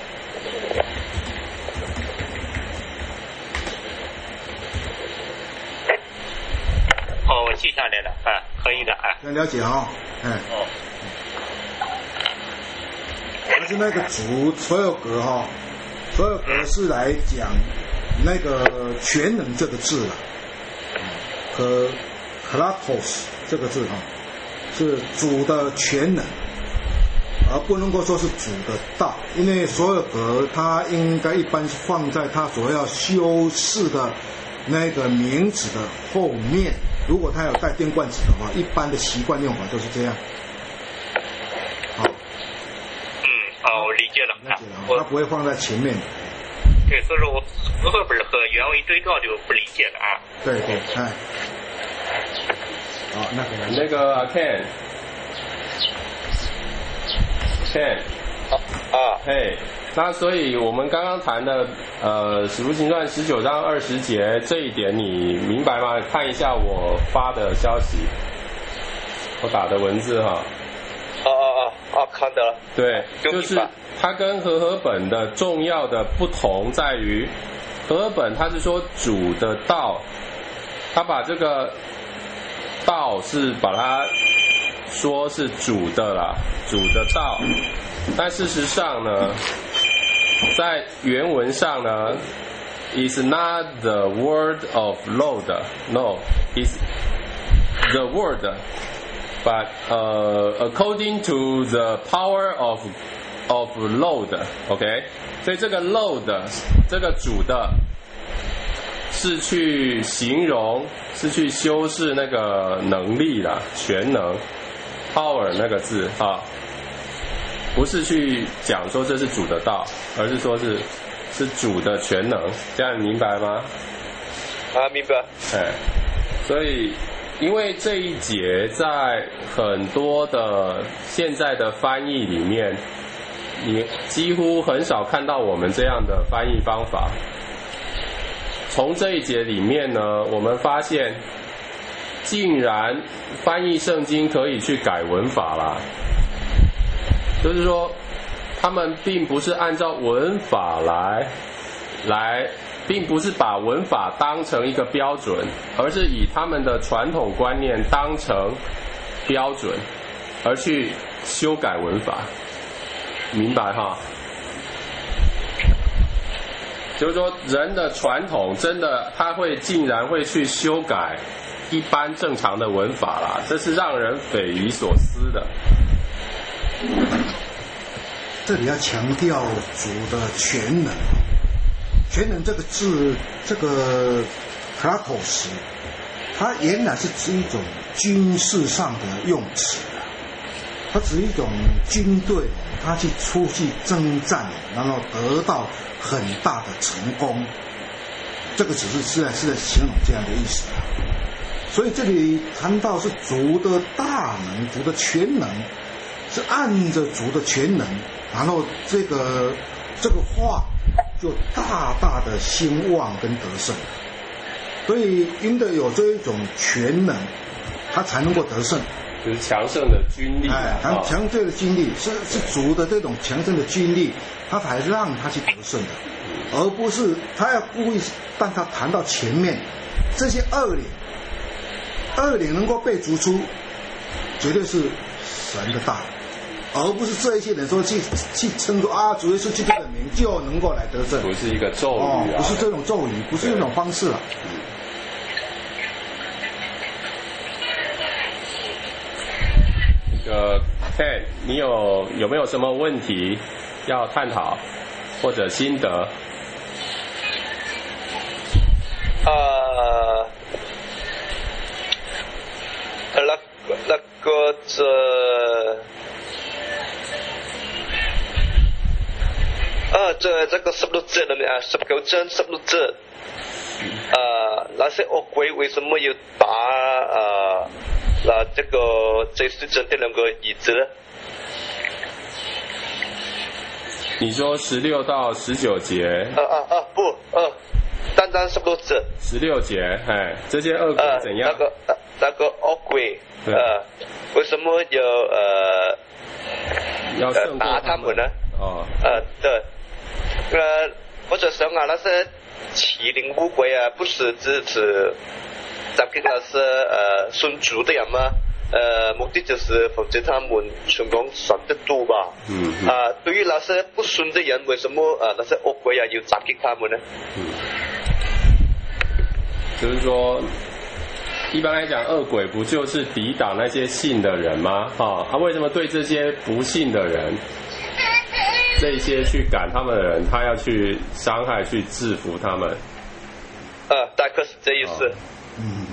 哦，我记下来了，啊，可以的，啊。 能了解哈，哎。 哦。 但是那个主所有格哈，所有格是来讲那个全能这个字了，和 kratos 这个字哈，是主的全能，而不能够说是主的道，因为所有格它应该一般是放在它所要修饰的那个名词的后面。如果它有带电冠词的话，一般的习惯用法都是这样。好。 嗯，哦，我理解了。 理解了，它不会放在前面。 对，所以说我和合本和原文对照就不理解了啊。 对对，哎。好，那个那个 Ken Ken 啊， 嘿，那所以我们刚刚谈的呃《使徒行传》十九章二十节这一点你明白吗？看一下我发的消息，我打的文字哈。 哦哦哦哦，看到了。 对，就是它跟和合本的重要的不同在于，和合本它是说主的道，它把这个道是把它说是主的啦，主的道，但事实上呢，在原文上呢 ，is not the word of Lord, no, is the word, but uh, according to the power of of Lord, OK， 所以这个 Lord 这个主的是去形容，是去修饰那个能力啦，全能 power 那个字啊。不是去讲说这是主的道，而是说是是主的全能，这样明白吗？ 啊，明白。 哎，所以因为这一节在很多的现在的翻译里面，你几乎很少看到我们这样的翻译方法。从这一节里面呢，我们发现，竟然翻译圣经可以去改文法啦。就是说，他们并不是按照文法来来，并不是把文法当成一个标准，而是以他们的传统观念当成标准。 而去修改文法，明白哈？就是说，人的传统真的，他会竟然会去修改一般正常的文法啦，这是让人匪夷所思的。 这里要强调主的全能，全能这个字，这个 kratos， 它原来是指一种军事上的用词，它指一种军队，它去出去征战，然后得到很大的成功，这个只是是在是在形容这样的意思。所以这里谈到是主的大能，主的全能，是按着主的全能，然后这个这个话就大大的兴旺跟得胜。所以因得有这一种全能，他才能够得胜， 就是强盛的军力， 哎，强强盛的军力是是主的这种强盛的军力，他才让他去得胜的，而不是他要故意让他谈到前面这些恶灵，恶灵能够被逐出，绝对是神的大能，而不是这一些人说去去称作啊，主耶稣基督的名就能够来得胜， 不是一个咒语啊， 哦，不是这种咒语，不是这种方式了。 呃 ，Ken， 你有有没有什么问题要探讨或者心得？ 啊，那那个这啊，这这个十六字里面啊，十九章十六字啊，那些恶鬼为什么要打啊？那这个这是真的两个椅子呢？ 你说十六到十九节？ 啊啊啊不，呃、啊，单单十六字。 十六节，哎，这些恶鬼怎样？ 呃、那个那那个恶鬼，呃，为什么要呃要胜过打他们呢？ 哦， 呃，对，呃，或者说啊，那些麒麟乌龟啊，不是只是咱给那是呃孙族的人吗？呃，目的就是否则他们成功算得多吧。 嗯。 啊、呃，对于那些不顺的人，为什么呃那些恶鬼啊要袭击他们呢？ 嗯。就是说，一般来讲，恶鬼不就是抵挡那些信的人吗？啊，他为什么对这些不信的人，这些去赶他们的人，他要去伤害、去制服他们？ 呃，大概是这意思。 嗯。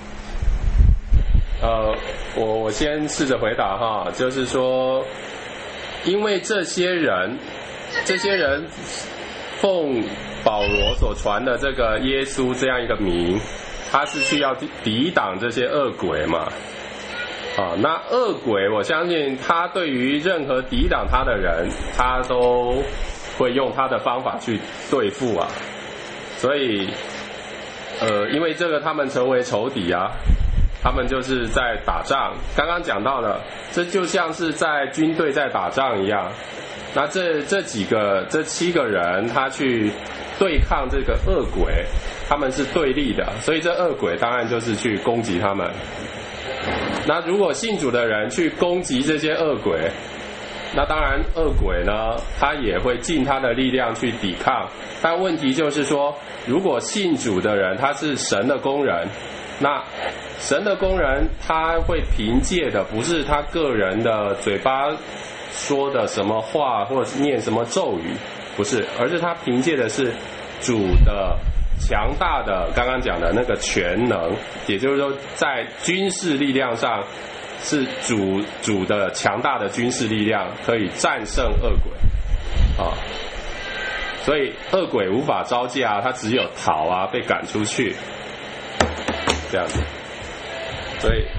呃，我我先试着回答哈，就是说，因为这些人，这些人奉保罗所传的这个耶稣这样一个名，他是去要抵挡这些恶鬼嘛。啊，那恶鬼，我相信他对于任何抵挡他的人，他都会用他的方法去对付啊。所以，呃，因为这个他们成为仇敌啊。他们就是在打仗，刚刚讲到了，这就像是在军队在打仗一样。那这这几个这七个人，他去对抗这个恶鬼，他们是对立的，所以这恶鬼当然就是去攻击他们。那如果信主的人去攻击这些恶鬼，那当然恶鬼呢，他也会尽他的力量去抵抗。但问题就是说，如果信主的人他是神的工人，那神的工人他会凭借的不是他个人的嘴巴说的什么话或者是念什么咒语，不是，而是他凭借的是主的强大的刚刚讲的那个全能，也就是说在军事力量上是主主的强大的军事力量可以战胜恶鬼啊，所以恶鬼无法招架，他只有逃啊，被赶出去这样子。所以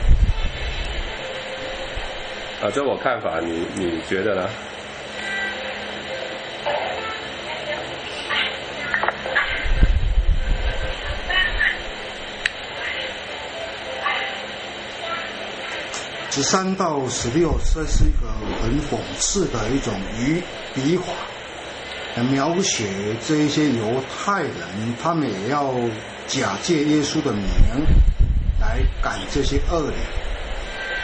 啊，这我看法，你你觉得呢？ 十三到十六，这是一个很讽刺的一种语笔法，来描写这一些犹太人，他们也要假借耶稣的名来赶这些恶灵。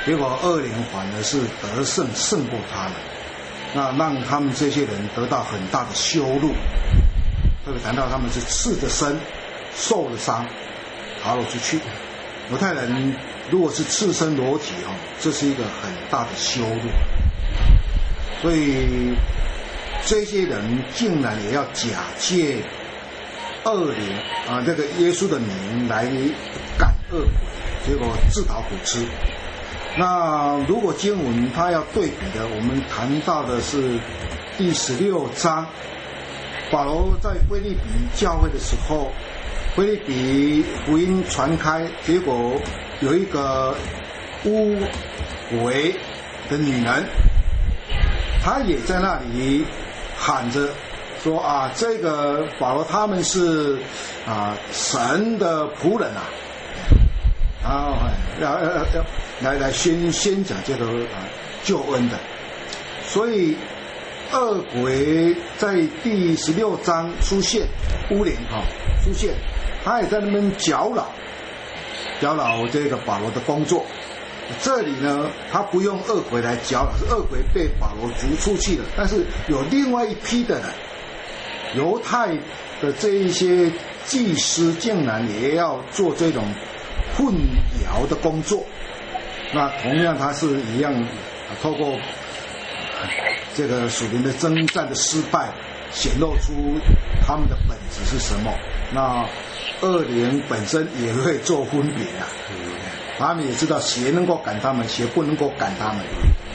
结果恶灵反而是得胜胜过他们，那让他们这些人得到很大的羞辱。特别谈到他们是赤着身受了伤逃了出去。犹太人如果是赤身裸体哦，这是一个很大的羞辱。所以这些人竟然也要假借恶灵啊，这个耶稣的名来赶恶鬼，结果自讨苦吃。那如果经文它要对比的，我们谈到的是第十六章，保罗在腓立比教会的时候，腓立比福音传开，结果有一个污鬼的女人，她也在那里喊着说啊，这个保罗他们是啊神的仆人啊，然后要要要来来宣宣讲这个啊救恩的。所以恶鬼在第十六章出现，污灵哈、哦、出现，他也在那边搅扰搅扰这个保罗的工作。这里呢，他不用恶鬼来搅扰，是恶鬼被保罗逐出去了，但是有另外一批的人，犹太的这一些祭司竟然也要做这种混淆的工作。那同样他是一样，透过这个属灵的征战的失败，显露出他们的本质是什么。那恶灵本身也会做分别啊，他们也知道邪能够赶他们，邪不能够赶他们。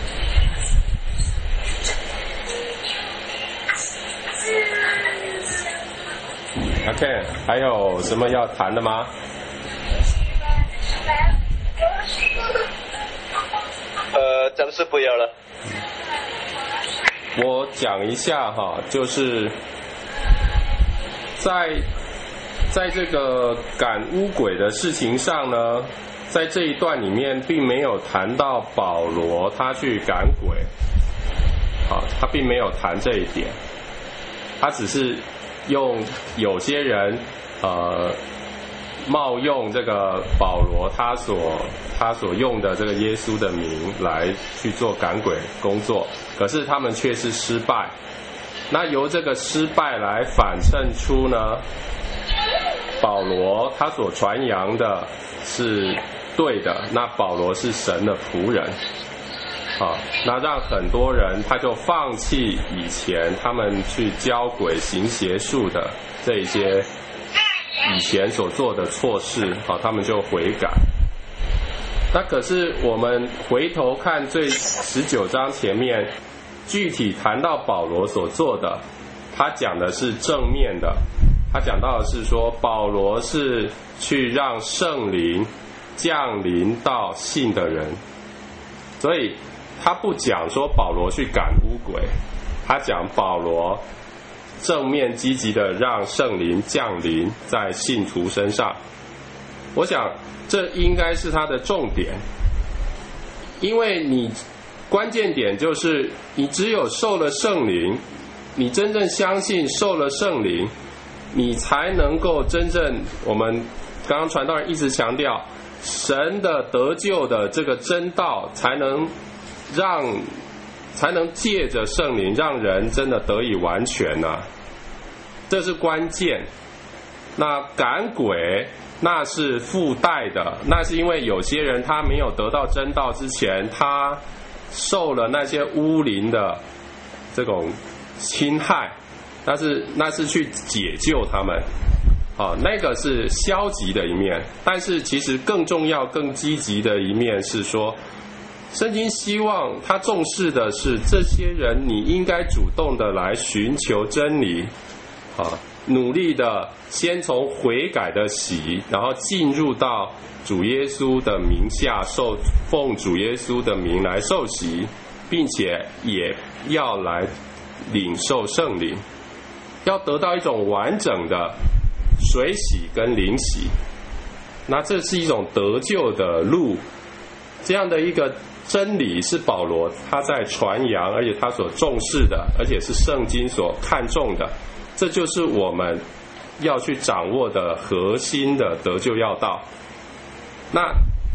OK， 还有什么要谈的吗？ 呃，暂时不要了。 我讲一下哈，就是在在这个赶污鬼的事情上呢，在这一段里面并没有谈到保罗他去赶鬼，啊，他并没有谈这一点，他只是用有些人呃冒用这个保罗他所他所用的这个耶稣的名来去做赶鬼工作，可是他们却是失败。那由这个失败来反衬出呢，保罗他所传扬的是对的，那保罗是神的仆人。好，那让很多人他就放弃以前他们去教鬼行邪术的这一些以前所做的错事，好，他们就悔改。那可是我们回头看最十九章前面，具体谈到保罗所做的，他讲的是正面的，他讲到的是说保罗是去让圣灵降临到信的人，所以他不讲说保罗去赶污鬼，他讲保罗正面积极的让圣灵降临在信徒身上。我想这应该是他的重点，因为你关键点就是你只有受了圣灵，你真正相信受了圣灵，你才能够真正，我们刚刚传道人一直强调，神的得救的这个真道才能让才能借着圣灵让人真的得以完全呢、啊，这是关键。那赶鬼那是附带的，那是因为有些人他没有得到真道之前，他受了那些污灵的这种侵害，那是那是去解救他们，好，那个是消极的一面。但是其实更重要更积极的一面是说，圣经希望他重视的是这些人你应该主动的来寻求真理，好，努力的先从悔改的洗，然后进入到主耶稣的名下，受奉主耶稣的名来受洗，并且也要来领受圣灵，要得到一种完整的水洗跟灵洗。那这是一种得救的路，这样的一个真理是保罗他在传扬，而且他所重视的，而且是圣经所看重的，这就是我们要去掌握的核心的得救要道。那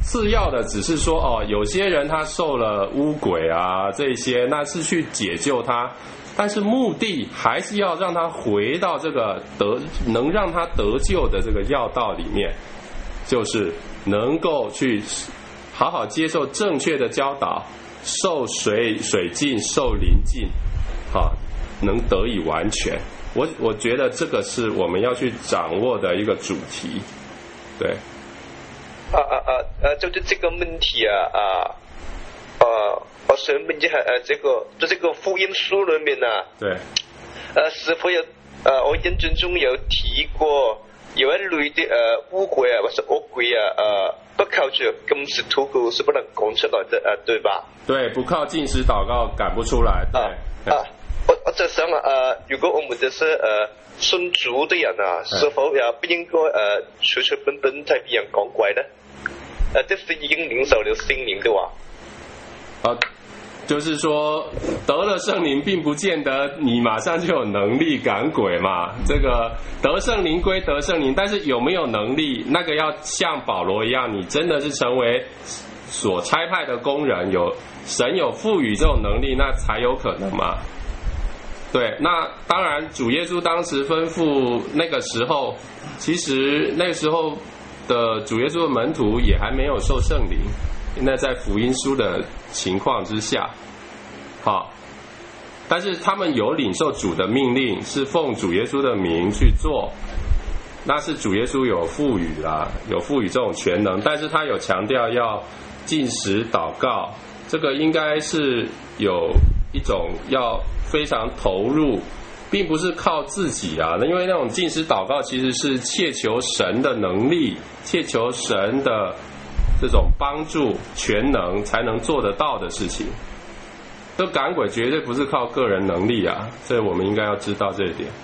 次要的只是说哦，有些人他受了污鬼啊这些，那是去解救他，但是目的还是要让他回到这个得能让他得救的这个要道里面，就是能够去好好接受正确的教导，受水水浸，受淋浸，好，能得以完全。我我觉得这个是我们要去掌握的一个主题，对。 啊啊啊呃，就是这个问题啊啊呃，我想问一下呃，这个就这个福音书里面呢、啊， 对， 呃，是否有呃，我印象中有提过有一类的呃污鬼啊，或是恶鬼啊，呃，不靠着禁食禱告是不能趕出來的，呃，對吧？ 對，不靠禁食禱告趕不出來。對啊，啊我我在想啊，呃，如果我們就是呃信主的人啊，是否也不應該呃隨隨便便在別人講鬼呢？呃，這是已經領受了聖靈的話。 啊，就是說得了聖靈並不見得你馬上就有能力趕鬼嘛，這個得聖靈歸得聖靈，但是有沒有能力，那個要像保羅一樣，你真的是成為所差派的工人，有神有賦予這種能力，那才有可能嘛。對，那當然主耶穌當時吩咐那個時候，其實那個時候的主耶穌的門徒也還沒有受聖靈，那在福音書的情況之下，好，但是他們有領受主的命令，是奉主耶穌的名去做，那是主耶穌有賦予啦，有賦予這種權能，但是他有強調要禁食禱告，這個應該是有一種要非常投入，並不是靠自己啊，因為那種禁食禱告其實是切求神的能力，切求神的這種幫助全能才能做得到的事情。這趕鬼絕對不是靠個人能力啊，所以我們應該要知道這一點。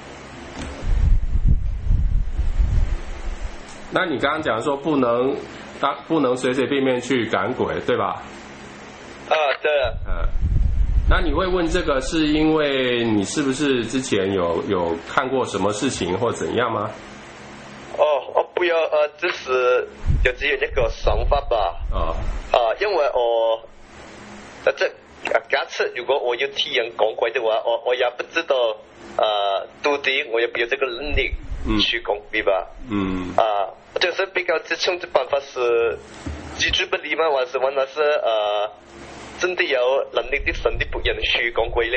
那你剛剛講說不能當不能隨隨便便去趕鬼，對吧？ 啊，對啊。 嗯。那你會問這個是因為你是不是之前有有看過什麼事情或怎樣嗎？ 哦，我不要呃，只是就只有一個想法吧。 哦。 啊，因為我呃這假設如果我要替人講鬼的話，我我也不知道呃到底我有沒有這個能力去講鬼吧。嗯。啊，就是比較之前的辦法是自主不理嗎？還是還是呃真的有能力的神的僕人去講鬼呢？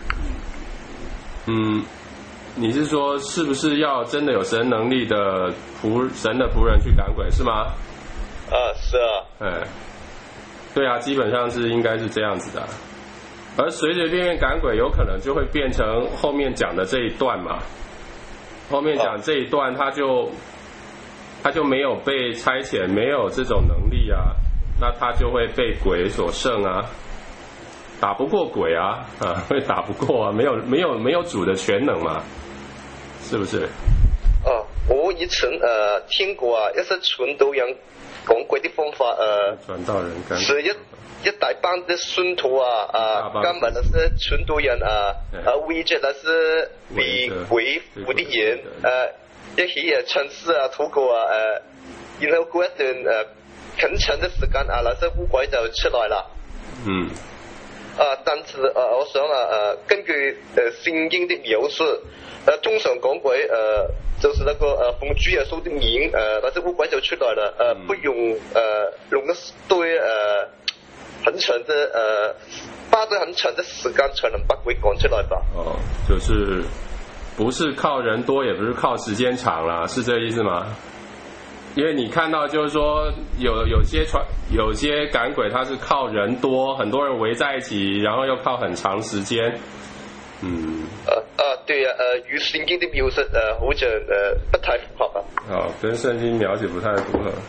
嗯，你是說是不是要真的有神能力的僕神的僕人去趕鬼是嗎？ 啊，是啊。 哎，對啊，基本上是應該是這樣子的。而隨隨便便趕鬼有可能就會變成後面講的這一段嘛。後面講這一段他就他就沒有被差遣，沒有這種能力啊。那他就會被鬼所勝啊，打不過鬼啊，啊，會打不過啊，沒有沒有沒有主的全能嘛，是不是？ 哦，我以前呃聽過啊，一些傳道人講鬼的方法，呃， 傳道人幹是一一大班的信徒啊啊，根本那些傳道人啊啊圍着那些被鬼附的人，呃，一起啊唱詩啊禱告啊，呃，然後過一段呃。很長的時間啊，那些污鬼就出來了。嗯。啊，但是呃，我想啊，呃，根據呃聖經的描述，呃，通常講鬼呃，就是那個呃奉主耶穌的名，呃，那些污鬼就出來了，呃，不用呃用一堆呃很長的呃花咗很長的時間才能把鬼趕出來吧？ 哦，就是不是靠人多，也不是靠時間長啦，是這個意思嗎？因為你看到就是說有有些傳有些趕鬼，它是靠人多，很多人圍在一起，然後又靠很長時間。嗯。 呃呃，對啊，呃，與聖經的描述呃好像呃不太符合啊。 哦，跟聖經描寫不太符合。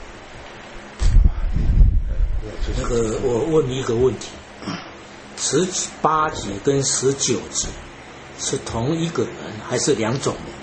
那個我問你一個問題，十八節跟十九節是同一個人還是兩種人？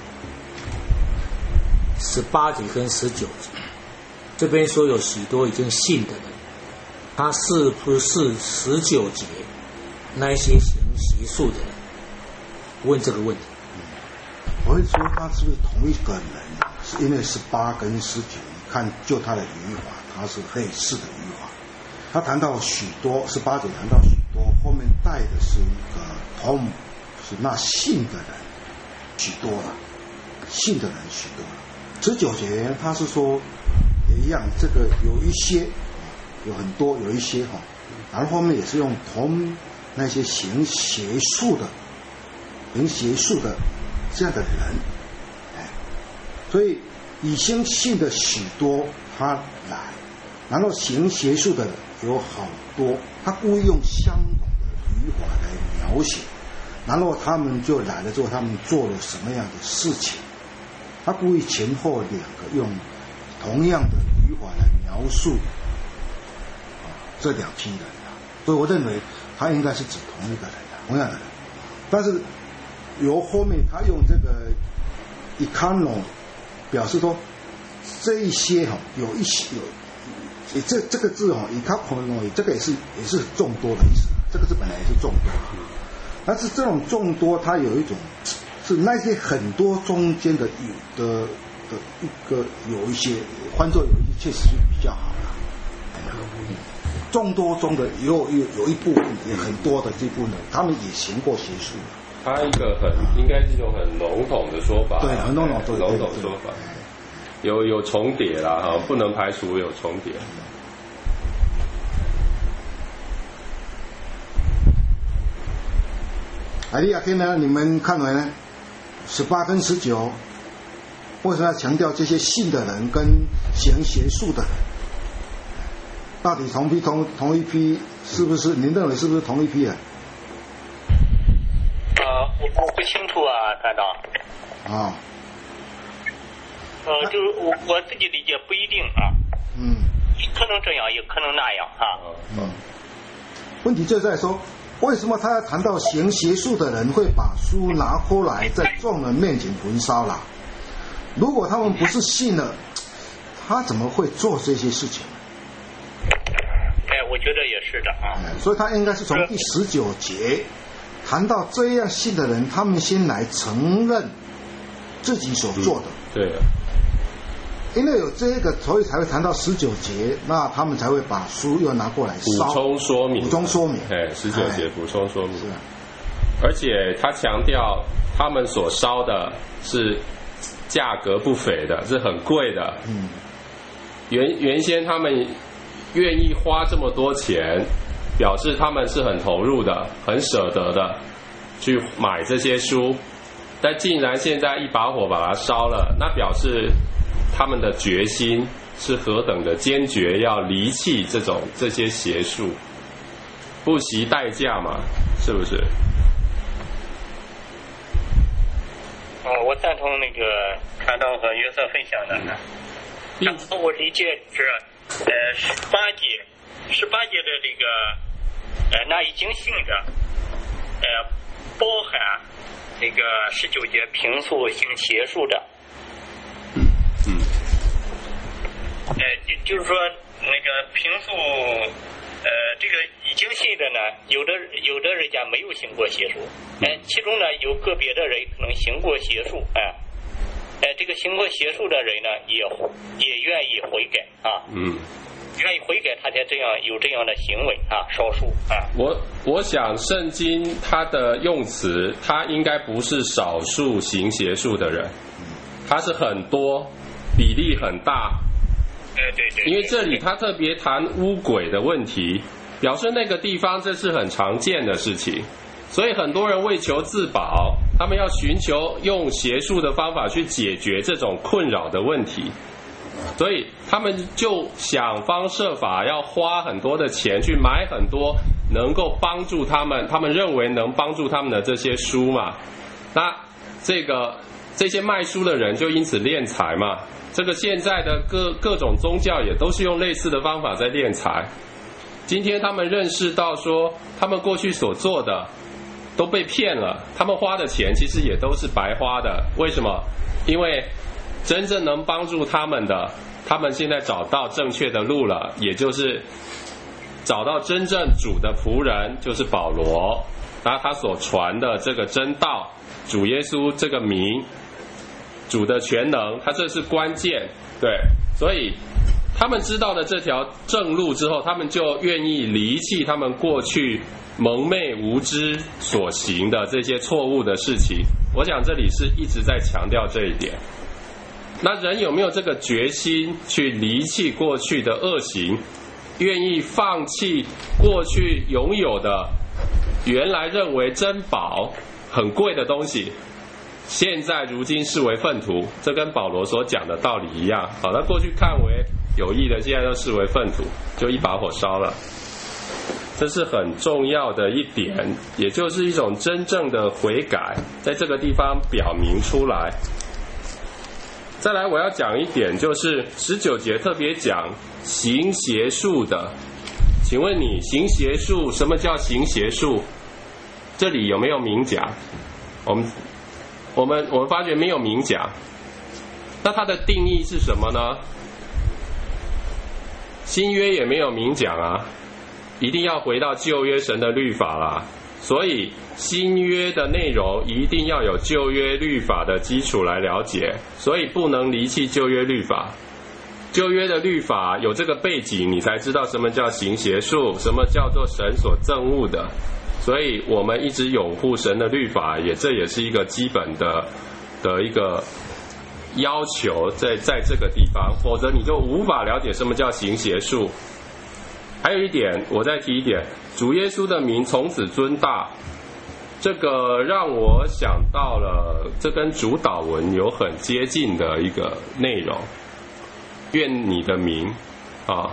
十八節跟十九節，這邊說有許多已經信的人，他是不是十九節那一些行邪術的人？問這個問題。 我會說他是不是同一個人，是因為十八跟十九看就他的语法，他是类似的语法。他谈到许多，十八节谈到许多，后面带的是一个 tom， 是那信的人许多了，信的人许多了。十九节他是说也一样，这个有一些，有很多，有一些哈，然后后面也是用同那些行邪术的、行邪术的这样的人，哎，所以已经信的许多，他来，然后行邪术的有好多，他故意用相同的语法来描写，然后他们就来了之后，他们做了什么样的事情？他故意前后两个用同样的语法来描述、啊、这两批人、啊、所以我认为他应该是指同一个人、啊、同样的人，但是由后面他用这个 econo 表示说这一些哈、啊、有一些有这这个字哈 econo 这个也是也是众多的意思，这个字本来也是众多，但是这种众多它有一种是那些很多中间的有的的一个有一些换作有一些确实是比较好的，众多中的有有有一部分也很多的这部分他们也行过邪术。 他一个很应该是一种很笼统的说法， 对，很笼统， 对笼统说法，有有重叠啦哈，不能排除有重叠。 海利亚天呢？你们看来呢？十八跟十九，为什么要强调这些信的人跟行邪术的人？到底同批同同一批，是不是？您认为是不是同一批啊？ 呃，我我不清楚啊，团长。 啊。 呃，就我我自己理解不一定啊。 嗯。 可能这样，也可能那样啊。 嗯。问题就在说，为什么他要谈到行邪术的人会把书拿过来在众人面前焚烧了？如果他们不是信了，他怎么会做这些事情？ 哎，我觉得也是的啊。 哎，所以他应该是从第十九节谈到这样信的人，他们先来承认自己所做的。 嗯、对。 因为有这个，所以才会谈到十九节，那他们才会把书又拿过来烧， 补充说明， 补充说明。 哎，十九节补充说明。 是啊。 而且他强调，他们所烧的是价格不菲的，是很贵的。 嗯。 原原先他们愿意花这么多钱，表示他们是很投入的，很舍得的去买这些书，但竟然现在一把火把它烧了，那表示他们的决心是何等的坚决，要离弃这种这些邪术，不惜代价嘛，是不是？ 哦，我赞同那个传道和约瑟分享的。然后我理解是，呃，十八节，十八节的这个，呃，那已经信的，呃，包含这个十九节平素行邪术的。 嗯。 呃，就是说那个平素，呃，这个已经信的呢，有的有的人家没有行过邪术，哎、呃，其中呢有个别的人可能行过邪术，哎、呃，哎、呃，这个行过邪术的人呢，也也愿意悔改啊， 嗯， 愿意悔改，他才这样有这样的行为啊，少数啊。 我我想圣经它的用词，它应该不是少数行邪术的人，它是很多，比例很大。 对对对， 因为这里他特别谈污鬼的问题，表示那个地方这是很常见的事情，所以很多人为求自保，他们要寻求用邪术的方法去解决这种困扰的问题，所以他们就想方设法要花很多的钱去买很多能够帮助他们，他们认为能帮助他们的这些书嘛，那这个这些卖书的人就因此敛财嘛。这个现在的各各种宗教也都是用类似的方法在敛财。今天他们认识到说，他们过去所做的都被骗了，他们花的钱其实也都是白花的。为什么？因为真正能帮助他们的，他们现在找到正确的路了，也就是找到真正主的仆人，就是保罗，那他所传的这个真道，主耶稣这个名， 主的全能，他这是关键，对，所以他们知道了这条正路之后，他们就愿意离弃他们过去蒙昧无知所行的这些错误的事情。我想这里是一直在强调这一点。那人有没有这个决心去离弃过去的恶行，愿意放弃过去拥有的原来认为珍宝很贵的东西，现在如今视为粪土？这跟保罗所讲的道理一样。好，那过去看为有益的，现在都视为粪土，就一把火烧了。这是很重要的一点，也就是一种真正的悔改，在这个地方表明出来。再来我要讲一点，就是十九节特别讲行邪术的。请问你行邪术，什么叫行邪术？这里有没有明讲？我们我们我们发觉没有明讲。那它的定义是什么呢？新约也没有明讲啊，一定要回到旧约神的律法啦。所以新约的内容一定要有旧约律法的基础来了解，所以不能离弃旧约律法。旧约的律法有这个背景，你才知道什么叫行邪术，什么叫做神所憎恶的。所以我们一直拥护神的律法，也这也是一个基本的的一个要求，在在这个地方，否则你就无法了解什么叫行邪术。还有一点，我再提一点，主耶稣的名从此尊大，这个让我想到了，这跟主祷文有很接近的一个内容。愿你的名啊，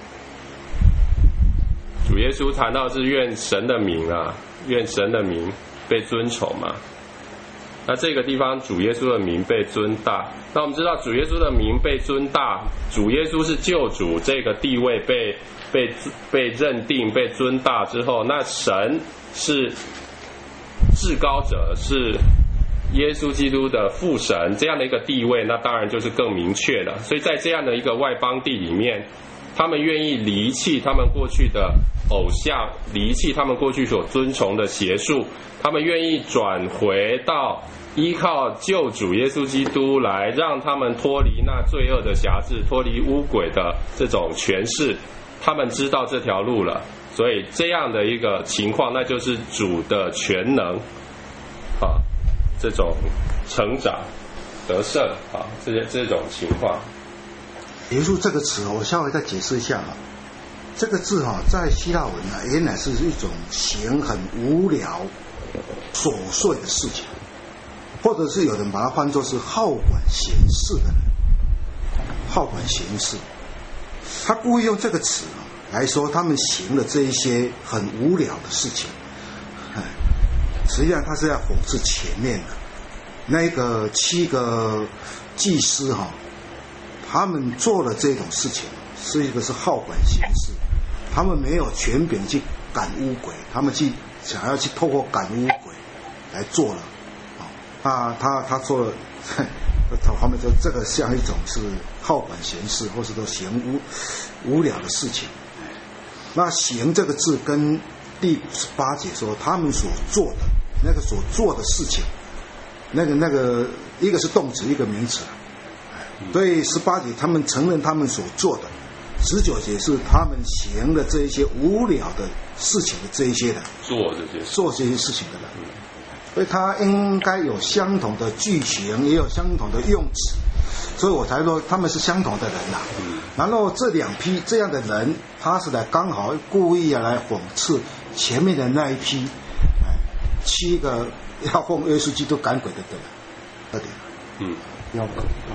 主耶稣谈到是愿神的名啊，愿神的名被尊崇嘛。那这个地方主耶稣的名被尊大，那我们知道主耶稣的名被尊大，主耶稣是救主，这个地位被被被认定被尊大之后，那神是至高者，是耶稣基督的父神，这样的一个地位，那当然就是更明确了。所以在这样的一个外邦地里面，他们愿意离弃他们过去的偶像，离弃他们过去所尊崇的邪术，他们愿意转回到依靠救主耶稣基督来让他们脱离那罪恶的辖制，脱离污鬼的这种权势，他们知道这条路了。所以这样的一个情况，那就是主的全能啊，这种成长得胜啊，这些这种情况。 耶稣这个词我稍微再解释一下啊，这个字哈，在希腊文呢，原来是一种行很无聊、琐碎的事情，或者是有人把它换作是好管闲事的人，好管闲事。他故意用这个词来说他们行了这一些很无聊的事情，实际上他是要讽刺前面的那个七个祭司哈，他们做了这种事情，是一个是好管闲事，他们没有权柄去赶污鬼，他们去想要去透过赶污鬼来做了，啊，他他做了，他们就这个像一种是好管闲事，或是说行无无聊的事情。那行这个字跟第十八节说他们所做的那个所做的事情，那个那个一个是动词，一个名词。所以十八节他们承认他们所做的，十九节是他们行的这一些无聊的事情的这一些的做这些做这些事情的人，所以他应该有相同的句型，也有相同的用词，所以我才说他们是相同的人呐、啊。然后这两批这样的人，他是来刚好故意要来讽刺前面的那一批，哎，七个要奉耶稣基督赶鬼的人，这点，嗯，要